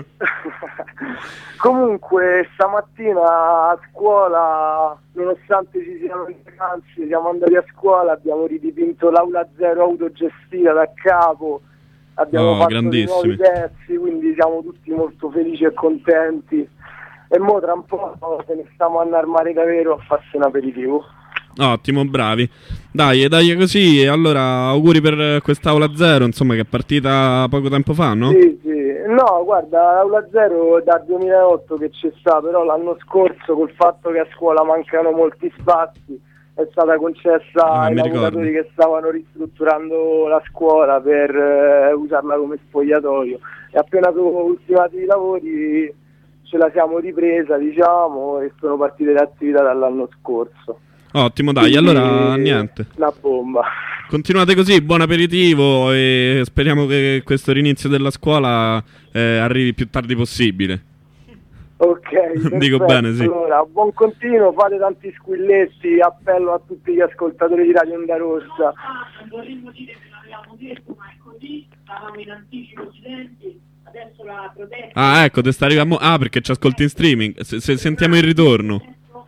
Comunque stamattina a scuola, nonostante ci siano le vacanze, siamo andati a scuola, abbiamo ridipinto l'aula zero autogestita da capo, abbiamo Oh, fatto dei grandissimi. nuovi pezzi, quindi siamo tutti molto felici e contenti. E mo tra un po' se ne stiamo andando al mare davvero a farsi un aperitivo. Ottimo, bravi. Dai, dai così. E allora, auguri per quest'aula zero, insomma, che è partita poco tempo fa, no? Sì, sì. No, guarda, l'aula zero è dal duemilaotto che ci sta, però l'anno scorso col fatto che a scuola mancano molti spazi è stata concessa Ah, ai mi lavoratori ricordo. che stavano ristrutturando la scuola per eh, usarla come spogliatoio. E appena sono ultimati i lavori ce la siamo ripresa, diciamo, e sono partite le attività dall'anno scorso. Ottimo, dai, Quindi, allora niente. Una bomba. Continuate così, buon aperitivo e speriamo che questo rinizio della scuola eh, arrivi più tardi possibile. Ok, Dico perfetto. bene, sì. Allora, buon continuo, fate tanti squilletti, appello a tutti gli ascoltatori di Radio Onda Rossa. Vorremmo dire che l'avevamo detto, ma è così, stavamo in anticipo sui tempi, adesso la protesta. Ah, ecco, te sta arrivando. Ah, perché ci ascolti in streaming. Se, se sentiamo il ritorno.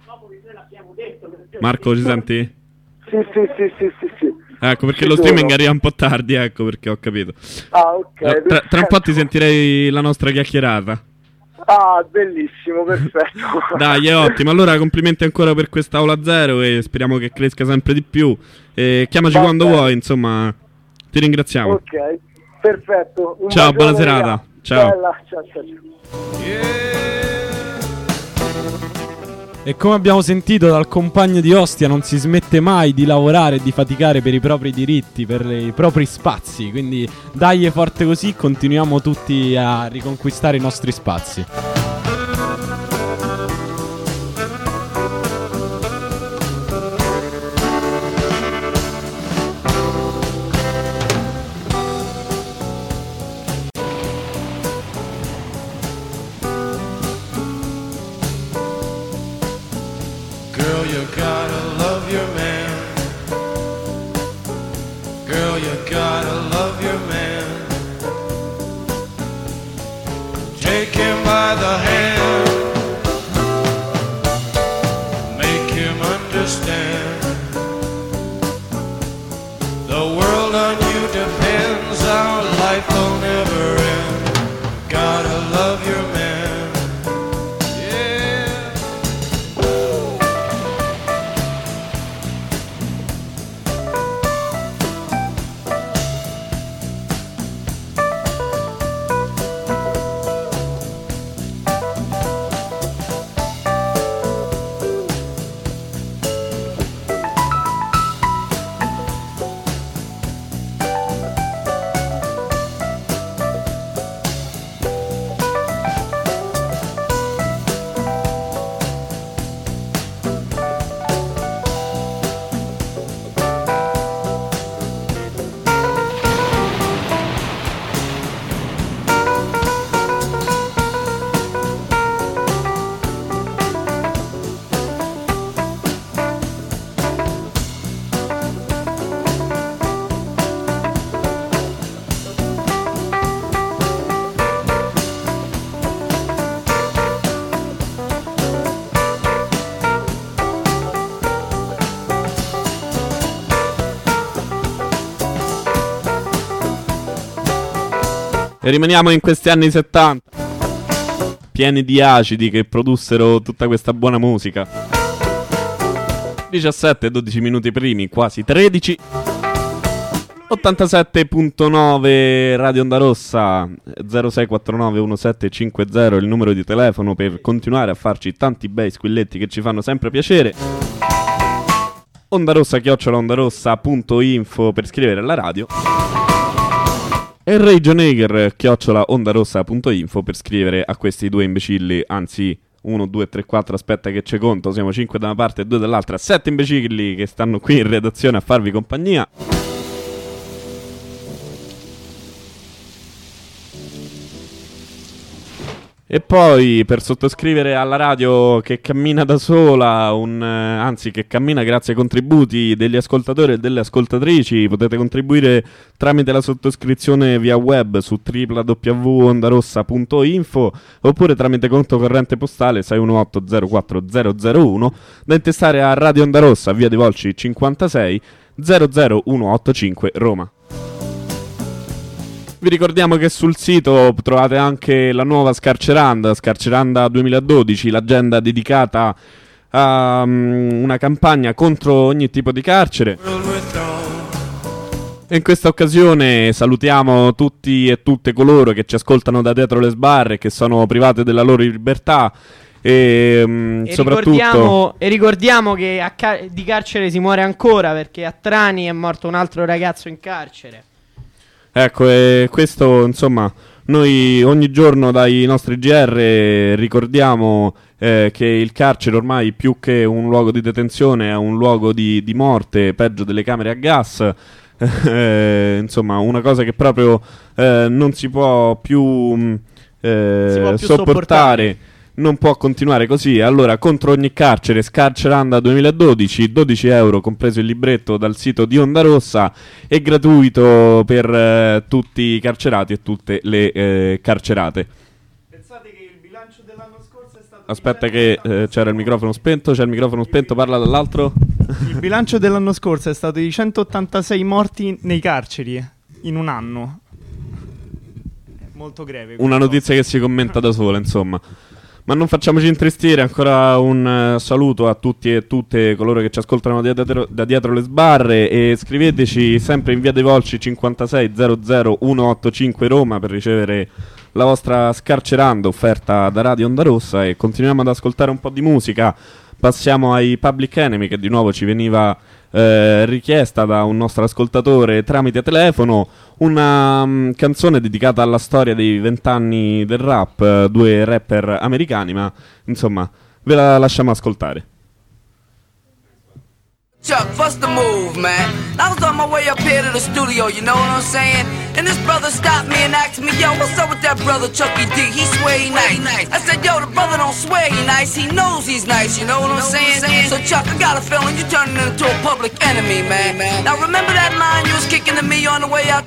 Marco, ci senti? Sì, sì, sì, sì, sì, sì. Ecco, perché Ci lo streaming sono. arriva un po' tardi, ecco perché ho capito. Ah, ok. Eh, tra, tra un po' ti perfetto. sentirei la nostra chiacchierata. Ah, bellissimo, perfetto. Dai, è ottimo. Allora, complimenti ancora per quest'aula zero e speriamo che cresca sempre di più. E chiamaci Va quando bene. vuoi, insomma. Ti ringraziamo. Ok, perfetto. Un Ciao, buona bacione, serata. raga. Ciao. Bella, ciao, ciao, ciao. E come abbiamo sentito dal compagno di Ostia, non si smette mai di lavorare e di faticare per i propri diritti, per le- i propri spazi. Quindi dai forte così, continuiamo tutti a riconquistare i nostri spazi. Girl, you gotta love your man. Girl, you gotta love your man. Take him by the hand, make him understand. The world on you depends, our life will never end. Gotta love your man, yeah. E rimaniamo in questi anni settanta, pieni di acidi che produssero tutta questa buona musica. diciassette e dodici minuti primi, quasi tredici. ottantasette virgola nove Radio Onda Rossa, zero sei quattro nove uno sette cinque zero il numero di telefono per continuare a farci tanti bei squilletti che ci fanno sempre piacere. Ondarossa chiocciola ondarossa punto info per scrivere alla radio. E Regioneger chiocciola ondarossa punto info per scrivere a questi due imbecilli, anzi uno, due, tre, quattro, aspetta che c'è conto, siamo cinque da una parte e due dall'altra, sette imbecilli che stanno qui in redazione a farvi compagnia. E poi per sottoscrivere alla radio che cammina da sola, un, eh, anzi che cammina grazie ai contributi degli ascoltatori e delle ascoltatrici, potete contribuire tramite la sottoscrizione via web su w w w punto ondarossa punto info oppure tramite conto corrente postale sei uno otto zero quattro zero zero uno da intestare a Radio Onda Rossa, via dei Volsci cinquantasei, zero zero uno otto cinque Roma. Vi ricordiamo che sul sito trovate anche la nuova Scarceranda, Scarceranda duemiladodici, l'agenda dedicata a um, una campagna contro ogni tipo di carcere. E in questa occasione salutiamo tutti e tutte coloro che ci ascoltano da dietro le sbarre, che sono private della loro libertà. E, um, e, soprattutto ricordiamo, e ricordiamo che a car- di carcere si muore ancora, perché a Trani è morto un altro ragazzo in carcere. Ecco, e questo, insomma, noi ogni giorno dai nostri G R ricordiamo eh, che il carcere ormai più che un luogo di detenzione è un luogo di, di morte, peggio delle camere a gas, eh, insomma una cosa che proprio eh, non si può più, eh, si può più sopportare. sopportare. Non può continuare così. Allora, contro ogni carcere, Scarceranda duemiladodici, dodici euro compreso il libretto dal sito di Onda Rossa, e gratuito per eh, tutti i carcerati e tutte le eh, carcerate. Pensate che il bilancio dell'anno scorso è stato... Aspetta che eh, c'era il microfono spento, c'è il microfono spento, parla dall'altro. Il bilancio dell'anno scorso è stato di centottantasei morti nei carceri in un anno. È molto greve. Una notizia che si commenta da sola, insomma. Ma non facciamoci intristire, ancora un uh, saluto a tutti e tutte coloro che ci ascoltano da dietro, da dietro le sbarre, e scriveteci sempre in via dei Volsci cinquantasei, zero zero uno otto cinque Roma per ricevere la vostra Scarceranda offerta da Radio Onda Rossa, e continuiamo ad ascoltare un po' di musica. Passiamo ai Public Enemy, che di nuovo ci veniva eh, richiesta da un nostro ascoltatore tramite telefono, una um, canzone dedicata alla storia dei vent'anni del rap, uh, due rapper americani, ma insomma ve la lasciamo ascoltare. Chuck, what's the move, man? I was on my way up here to the studio, you know what I'm saying? And this brother stopped me and asked me, yo, what's up with that brother Chucky D? He swear he nice. I said, yo, the brother don't swear he nice, he knows he's nice, you know what I'm saying? So Chuck, I got a feeling you turning into a public enemy, man. Now remember that line you was kicking to me on the way out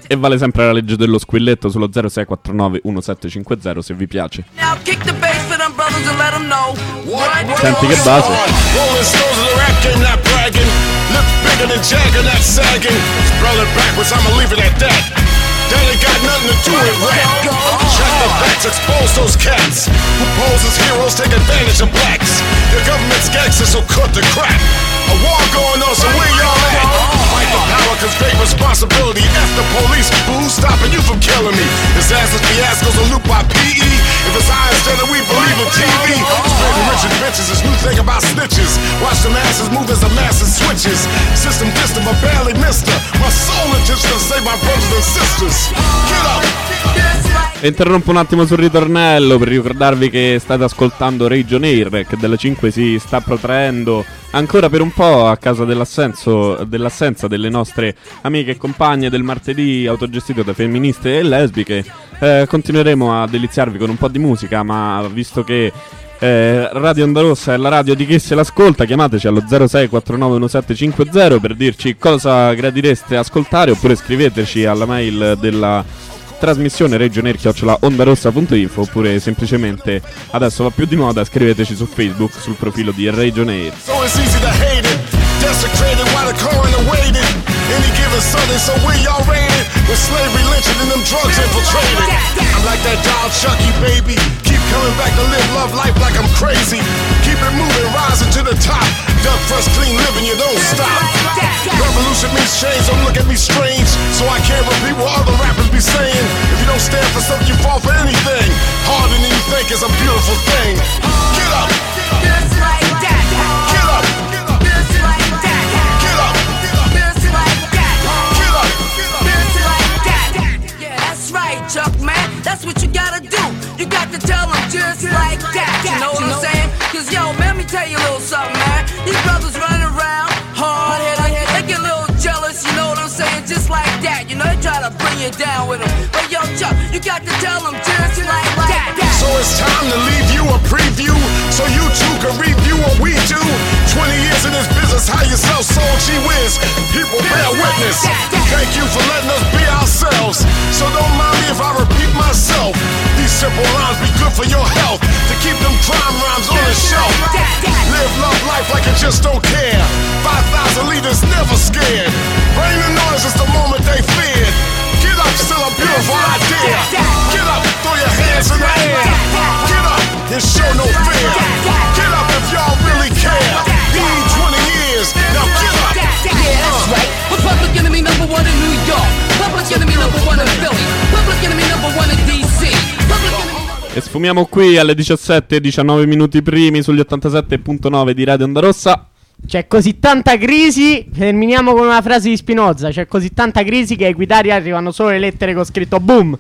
E vale sempre la legge dello squilletto sullo zero sei quattro nove uno sette cinque zero se vi piace. Now kick the bass for them brothers and let them know what. Senti che base. Rolling Stones of the rap game, not bragging. Look bigger than Jagger, not sagging. Spell it backwards, I'ma leave it at that. That ain't got nothing to do with rap. Check the facts, expose those cats who pose as heroes, take advantage of blacks. The government's gangsters, so cut the crap. A war going on, so where y'all at? Fight the power, cause great responsibility. F the police, but who's stopping you from killing me? Disasters, fiascos, a loop by P E. If it's I instead of we believe in T V. Spreading Richard bitches, this new thing about snitches. Watch the masses move as the masses switches. System distant, but barely missed her. My soul intention to save my brothers and sisters. Get up! Interrompo un attimo sul ritornello per ricordarvi che state ascoltando Region Air, che dalle cinque si sta protraendo ancora per un po' a causa dell'assenso, dell'assenza delle nostre amiche e compagne del martedì autogestito da femministe e lesbiche. Eh, continueremo a deliziarvi con un po' di musica, ma visto che eh, Radio Onda Rossa è la radio di chi se l'ascolta, chiamateci allo zero sei quattro nove uno sette cinque zero per dirci cosa gradireste ascoltare, oppure scriveteci alla mail della trasmissione regionair chiocciola ondarossa punto info, oppure semplicemente, adesso va più di moda, scriveteci su Facebook sul profilo di Region Air. So it's easy to hate it. Desecrated while the coroner waited. Any given Sunday, so where y'all rated? With slavery, lynching, and them drugs infiltrated. I'm like that doll Chucky, baby. Keep coming back to live love life like I'm crazy. Keep it moving, rising to the top. Duck fresh, clean living, you don't stop. Revolution means change, don't look at me strange. So I can't repeat what other rappers be saying. If you don't stand for something, you fall for anything. Harder than you think is a beautiful thing. Get up! Just like that. Get up! Just like that. Get up! Just like that. Get up! Just like that. Yeah, that's right, Chuck, man. That's what you gotta do. You got to tell them just like that. You know what I'm saying? Cause yo, man, let me tell you a little something, man. These brothers running around hard headed, they get a little jealous, you know what I'm saying? Just like that, you know, they try to bring you down with them. But yo, Chuck, you got to tell them just like that. So it's time to leave you a preview, so you too can review what we do. Twenty years in this business, how you sell soul, gee whiz. People bear witness. Thank you for letting us be ourselves. So don't mind me if I repeat myself. These simple rhymes be good for your health, to keep them crime rhymes on the shelf. Live love life like you just don't care. Five thousand leaders never scared. Rain and noise is the moment they feared. Get up, still a beautiful idea. Get up, throw your hands in the air. Get up, and show no fear. Get up if y'all really care. You need twenty years, now get up. Yeah, that's right. We're public enemy number one in New York. Public enemy number one in Philly. Public enemy number one in D C. Public enemy... E sfumiamo qui alle diciassette e diciannove minuti primi sugli ottantasette virgola nove di Radio Onda Rossa. C'è così tanta crisi, terminiamo con una frase di Spinoza. C'è così tanta crisi che ai guidari arrivano solo le lettere con scritto boom.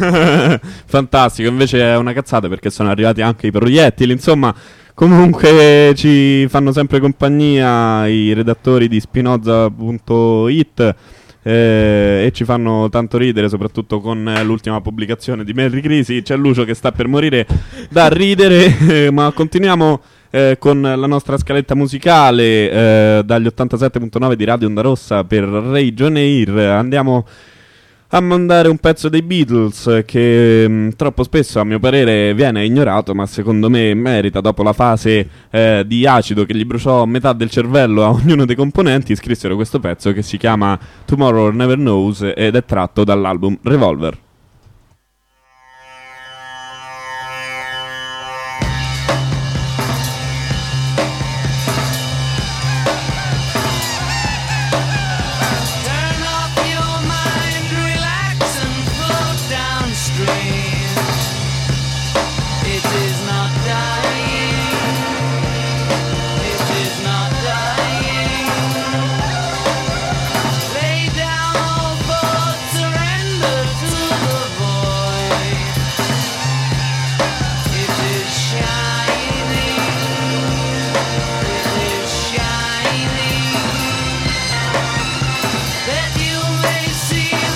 Fantastico, invece è una cazzata perché sono arrivati anche i proiettili. Insomma, comunque ci fanno sempre compagnia i redattori di Spinoza punto it. Eh, e ci fanno tanto ridere, soprattutto con eh, l'ultima pubblicazione di Merry Crisi. C'è Lucio che sta per morire da ridere, eh, ma continuiamo eh, con la nostra scaletta musicale eh, dagli ottantasette virgola nove di Radio Onda Rossa per Region Air. Andiamo a mandare un pezzo dei Beatles che mh, troppo spesso a mio parere viene ignorato, ma secondo me merita. Dopo la fase eh, di acido che gli bruciò metà del cervello a ognuno dei componenti, scrissero questo pezzo che si chiama Tomorrow Never Knows ed è tratto dall'album Revolver.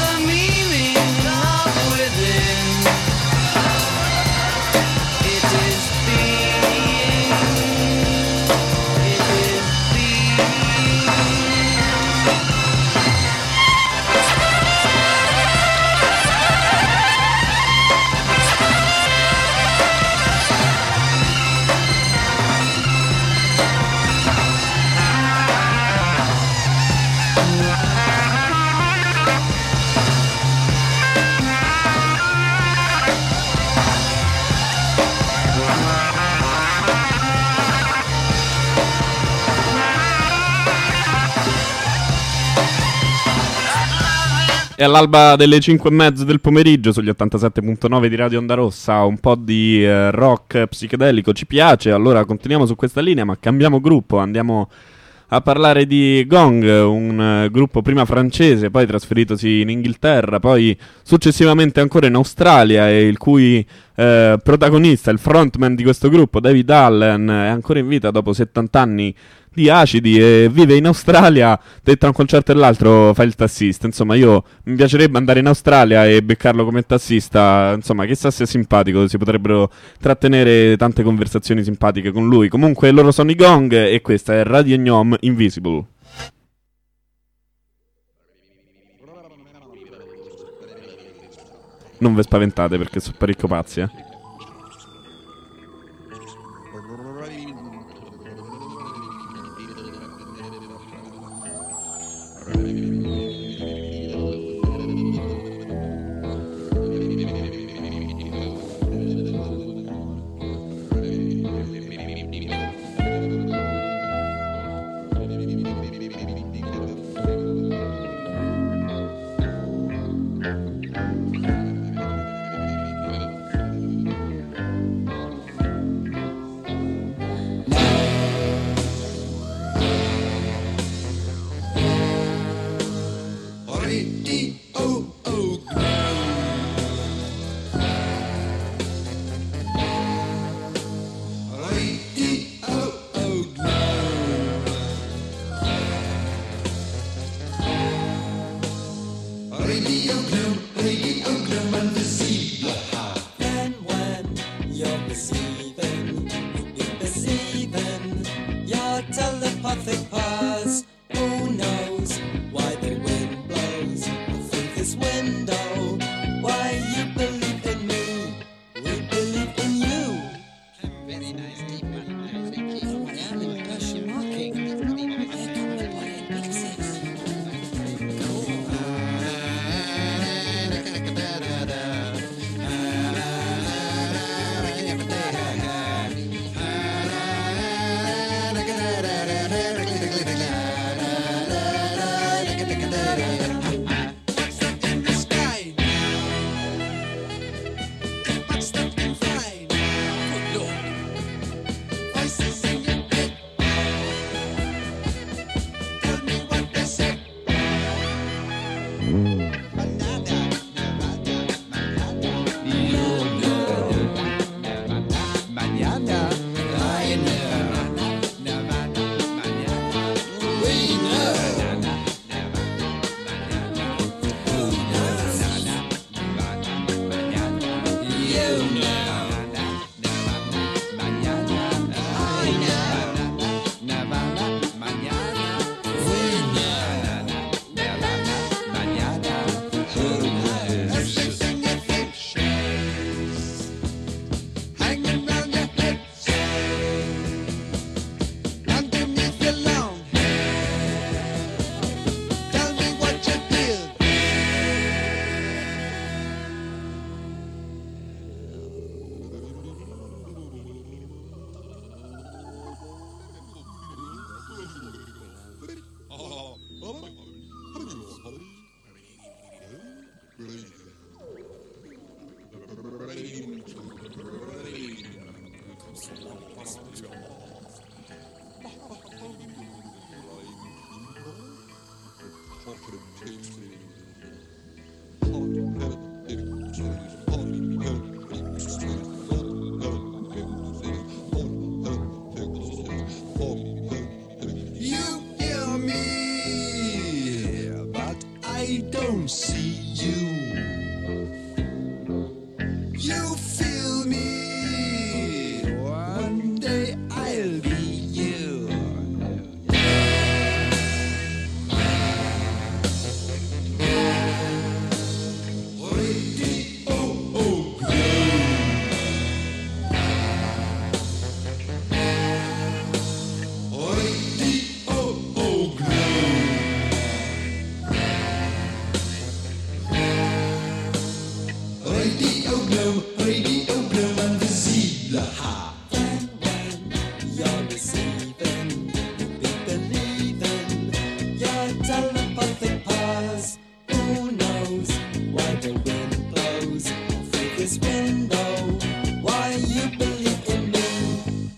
It is E all'alba delle cinque e mezzo del pomeriggio sugli ottantasette virgola nove di Radio Onda Rossa un po' di eh, rock psichedelico ci piace, allora continuiamo su questa linea ma cambiamo gruppo, andiamo a parlare di Gong, un uh, gruppo prima francese, poi trasferitosi in Inghilterra, poi successivamente ancora in Australia, e il cui uh, protagonista, il frontman di questo gruppo, David Allen, è ancora in vita dopo settanta anni di acidi e vive in Australia, e tra un concerto e l'altro fa il tassista. Insomma, io mi piacerebbe andare in Australia e beccarlo come tassista, insomma, chissà se è simpatico, si potrebbero trattenere tante conversazioni simpatiche con lui. Comunque loro sono i Gong e questa è Radio Gnome Invisible. Non ve spaventate perché sono parecchio pazzi, eh.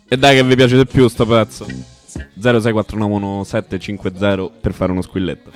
E dai che vi piace di più sto pezzo. zero sei quattro nove uno sette cinque zero per fare uno squilletto.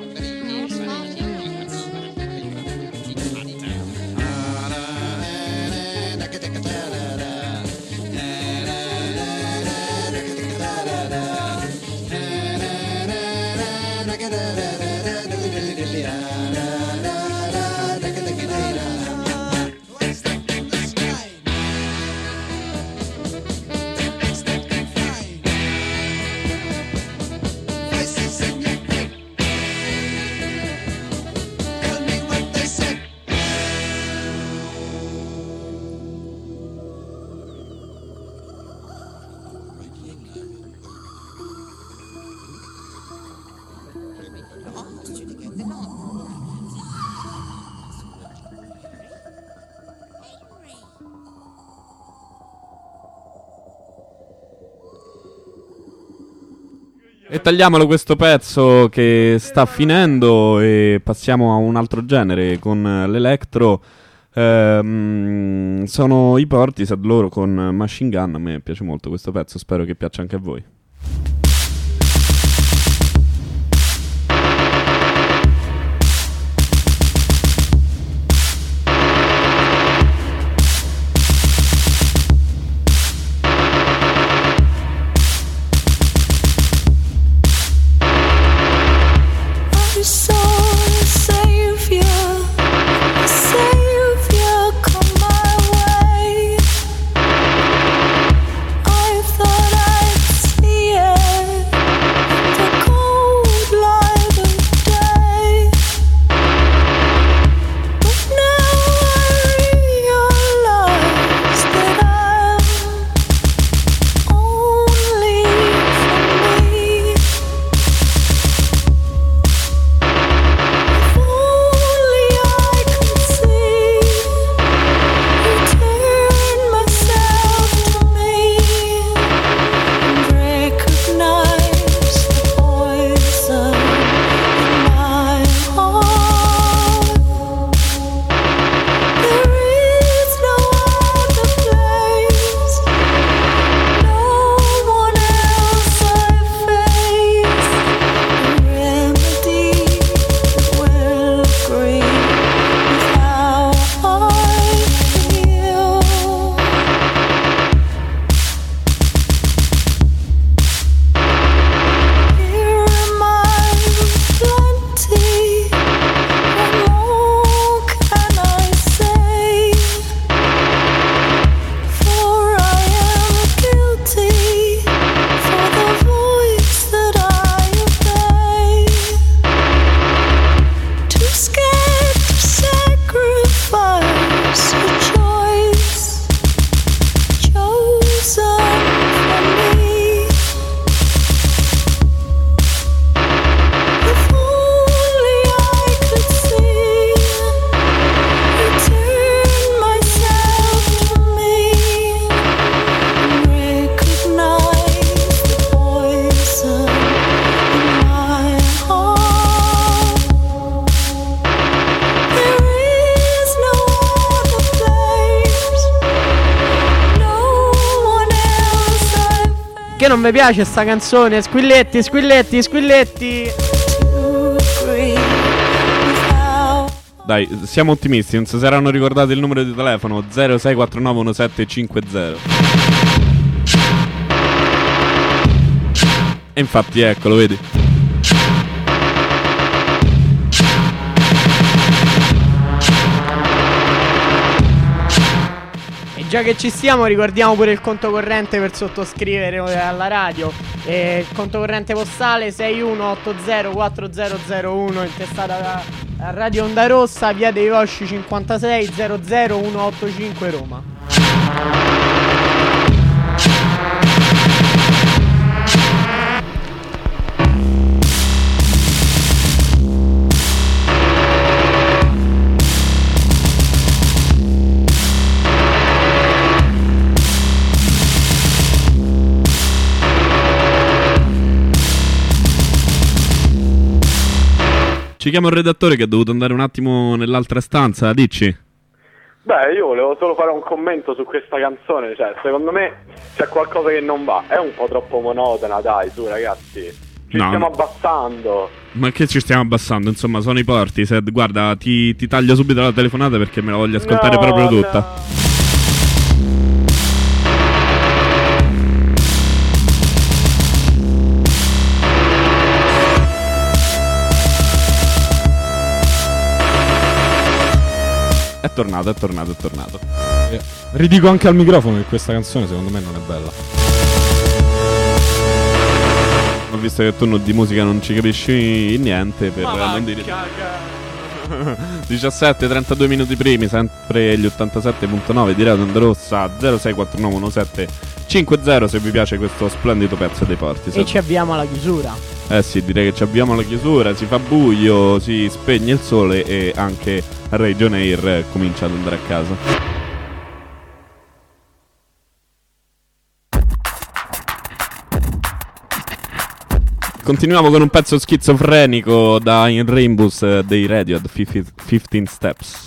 E tagliamolo questo pezzo che sta finendo e passiamo a un altro genere con l'electro. Ehm, sono i Portishead, loro con Machine Gun. A me piace molto questo pezzo, spero che piaccia anche a voi. Che non mi piace sta canzone. Squilletti, squilletti, squilletti. Dai, siamo ottimisti, non si saranno ricordati il numero di telefono zero sei quattro nove uno sette cinque zero. E infatti eccolo, vedi. Già che ci stiamo, ricordiamo pure il conto corrente per sottoscrivere alla radio. E il conto corrente postale sei uno otto zero quattro zero zero uno, intestata a Radio Onda Rossa, via dei Vosci cinquantasei zero zero uno otto cinque Roma. Ci chiama il redattore che è dovuto andare un attimo nell'altra stanza, dici? Beh, io volevo solo fare un commento su questa canzone, cioè, secondo me c'è qualcosa che non va, è un po' troppo monotona, dai, su ragazzi, ci No. stiamo abbassando. Ma che ci stiamo abbassando? Insomma, sono i porti. Se, guarda, ti, ti taglio subito la telefonata perché me la voglio ascoltare No, proprio no. tutta. È tornato, è tornato, è tornato. Eh, ridico anche al microfono che questa canzone secondo me non è bella. Ho visto che tu no- di musica non ci capisci niente, per Ma va, non dire diciassette trentadue minuti primi, sempre gli ottantasette virgola nove di Radio Onda Rossa. Zero sei quattro nove uno sette cinque zero se vi piace questo splendido pezzo dei porti. E ci avviamo alla chiusura. Eh sì, direi che ci abbiamo alla chiusura. Si fa buio, si spegne il sole e anche Region Air comincia ad andare a casa. Continuiamo con un pezzo schizofrenico da In Rainbows eh, dei Radiohead, fifteen Steps.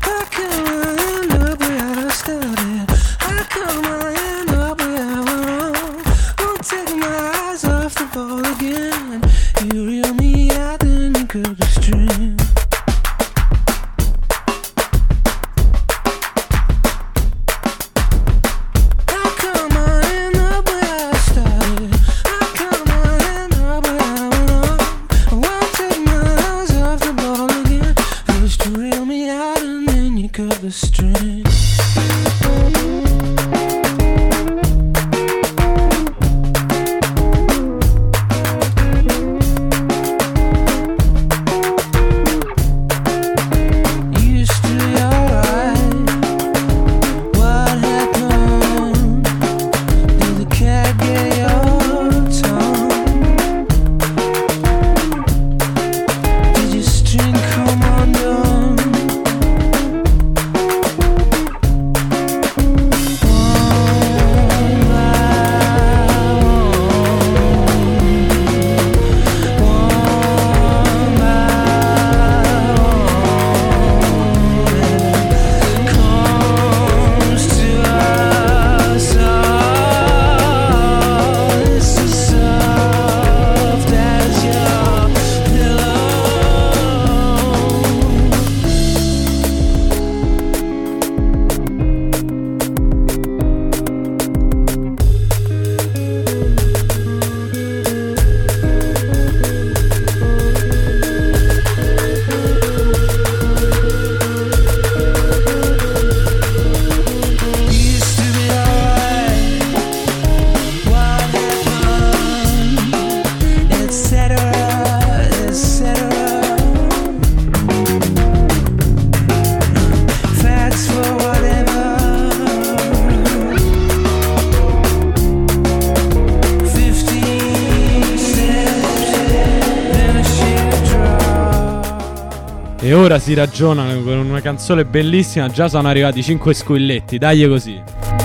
E ora si ragiona con una canzone bellissima. Già sono arrivati cinque squilletti. Dai così.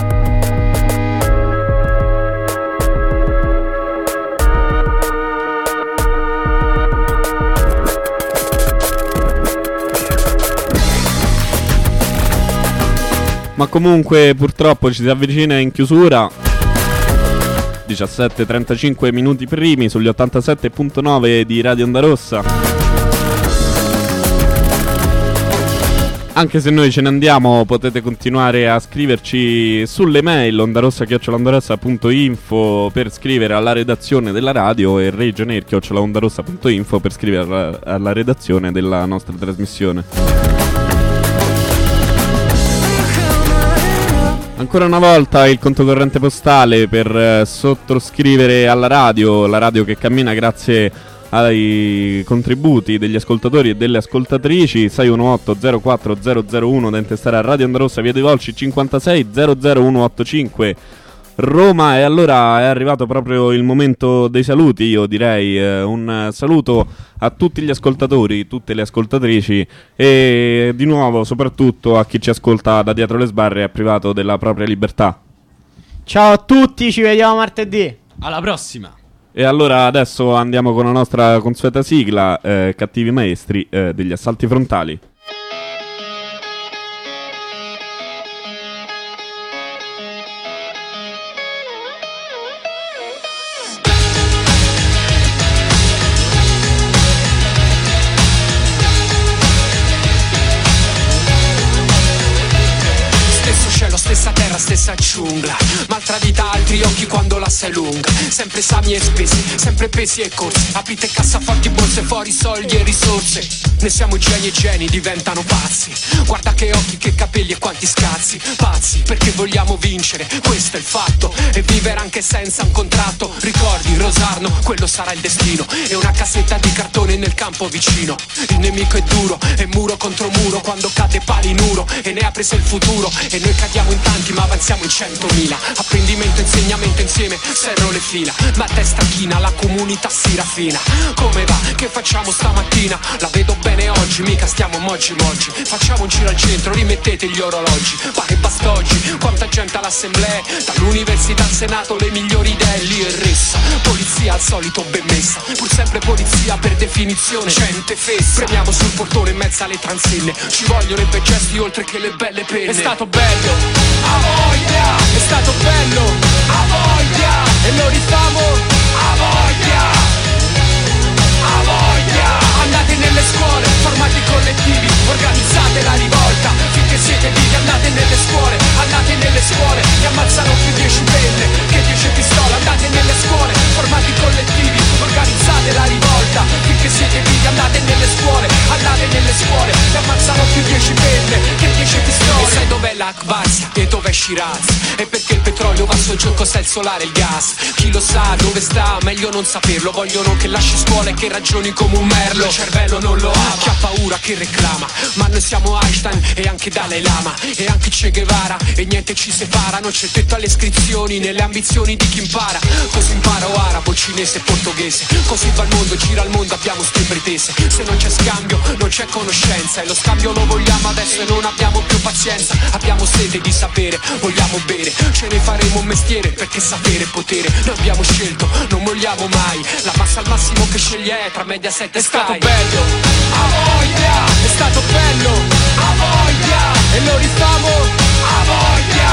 Ma comunque purtroppo ci si avvicina in chiusura. diciassette trentacinque minuti primi sugli ottantasette virgola nove di Radio Onda Rossa. Anche se noi ce ne andiamo, potete continuare a scriverci sulle mail ondarossa chiocciola ondarossa punto info per scrivere alla redazione della radio e regionair chiocciola ondarossa punto info per scrivere alla, alla redazione della nostra trasmissione. Ancora una volta il conto corrente postale per eh, sottoscrivere alla radio, la radio che cammina grazie ai contributi degli ascoltatori e delle ascoltatrici. Sei uno otto zero quattro zero zero uno da intestare a Radio Onda Rossa, via dei Volsci cinquantasei zero zero uno otto cinque Roma. E allora è arrivato proprio il momento dei saluti, io direi eh, un saluto a tutti gli ascoltatori, tutte le ascoltatrici e di nuovo soprattutto a chi ci ascolta da dietro le sbarre e è privato della propria libertà. Ciao a tutti, ci vediamo martedì. Alla prossima. E allora adesso andiamo con la nostra consueta sigla, eh, Cattivi Maestri eh, degli Assalti Frontali. stessa giungla, maltradita altri occhi quando la sei lunga. Sempre esami e spese, sempre pesi e corse, aprite cassaforti, borse, fuori soldi e risorse. Ne siamo geni e geni diventano pazzi. Guarda che occhi, che capelli e quanti scazzi. Pazzi perché vogliamo vincere, questo è il fatto. E vivere anche senza un contratto. Ricordi Rosarno, quello sarà il destino. E una cassetta di cartone nel campo vicino. Il nemico è duro, è muro contro muro. Quando cade palinuro e ne ha preso il futuro. E noi cadiamo in tanti ma avanziamo in centomila. Apprendimento, insegnamento insieme, serro le fila. Ma a testa china, la comunità si raffina. Come va? Che facciamo stamattina? La vedo bene oggi, mica stiamo moggi moggi. Facciamo un giro al centro, rimettete gli orologi. Ma che basta oggi, quanta gente all'assemblea. Dall'università al senato le migliori idee. Lì è ressa, polizia al solito ben messa. Pur sempre polizia per definizione, gente fessa. Premiamo sul portone in mezzo alle transenne. Ci vogliono i bei gesti oltre che le belle penne. È stato bello, a voglia. È stato bello, a voglia. E lo rifamo, a voglia. A voglia. Andate nelle scuole, formate i collettivi, organizzate la rivolta. Finché siete vivi andate nelle scuole, andate nelle scuole. Vi ammazzano più dieci penne che dieci pistole. Andate nelle scuole, formate i collettivi, organizzate la rivolta. Finché siete vivi andate nelle scuole, andate nelle scuole. Vi ammazzano più dieci penne che dieci pistole. E sai dov'è l'Akbaz e dov'è Shiraz? E perché il petrolio va sul gioco, cos'è il solare e il gas? Chi lo sa dove sta? Meglio non saperlo. Vogliono che lasci scuola e che ragioni come un merlo. Il cervello non lo ama, chi ha paura che reclama. Ma noi siamo Einstein e anche Dalai Lama. E anche Che Guevara e niente ci separa. Non c'è tetto alle iscrizioni nelle ambizioni di chi impara. Così imparo arabo, cinese e portoghese. Così va il mondo, gira il mondo, abbiamo ste pretese. Se non c'è scambio, non c'è conoscenza. E lo scambio lo vogliamo adesso e non abbiamo più pazienza. Abbiamo sete di sapere, vogliamo bere. Ce ne faremo un mestiere perché sapere è potere. Noi abbiamo scelto, non molliamo mai. La massa al massimo che sceglie è tra Mediaset e Sky. È stato bello, a voglia. È stato bello, a voglia. E lo rifamo, a voglia.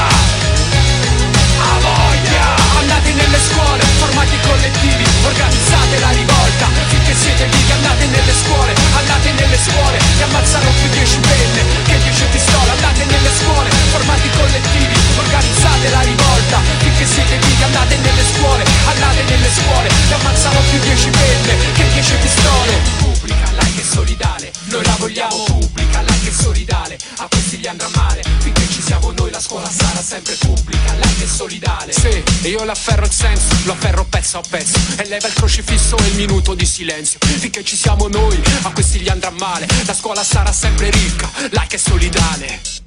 A voglia. Andate nelle scuole, formate i collettivi, organizzate la rivolta. Finché siete vivi andate nelle scuole, andate nelle scuole. Vi ammazzano più dieci penne che dieci pistole. Andate nelle scuole, formate i collettivi, organizzate la rivolta. Finché siete vivi andate nelle scuole, andate nelle scuole. Vi ammazzano più dieci penne che dieci pistole. Pubblica, like e solidale, noi la vogliamo pubblica, like e solidale. A questi gli andrà male, finché ci siamo noi la scuola sarà sempre pubblica, like e solidale. Sì, e io l'afferro il senso, lo afferro pezzo a pezzo. E leva il crocifisso e il minuto di silenzio. Finché ci siamo noi, a questi gli andrà male. La scuola sarà sempre ricca, like e solidale.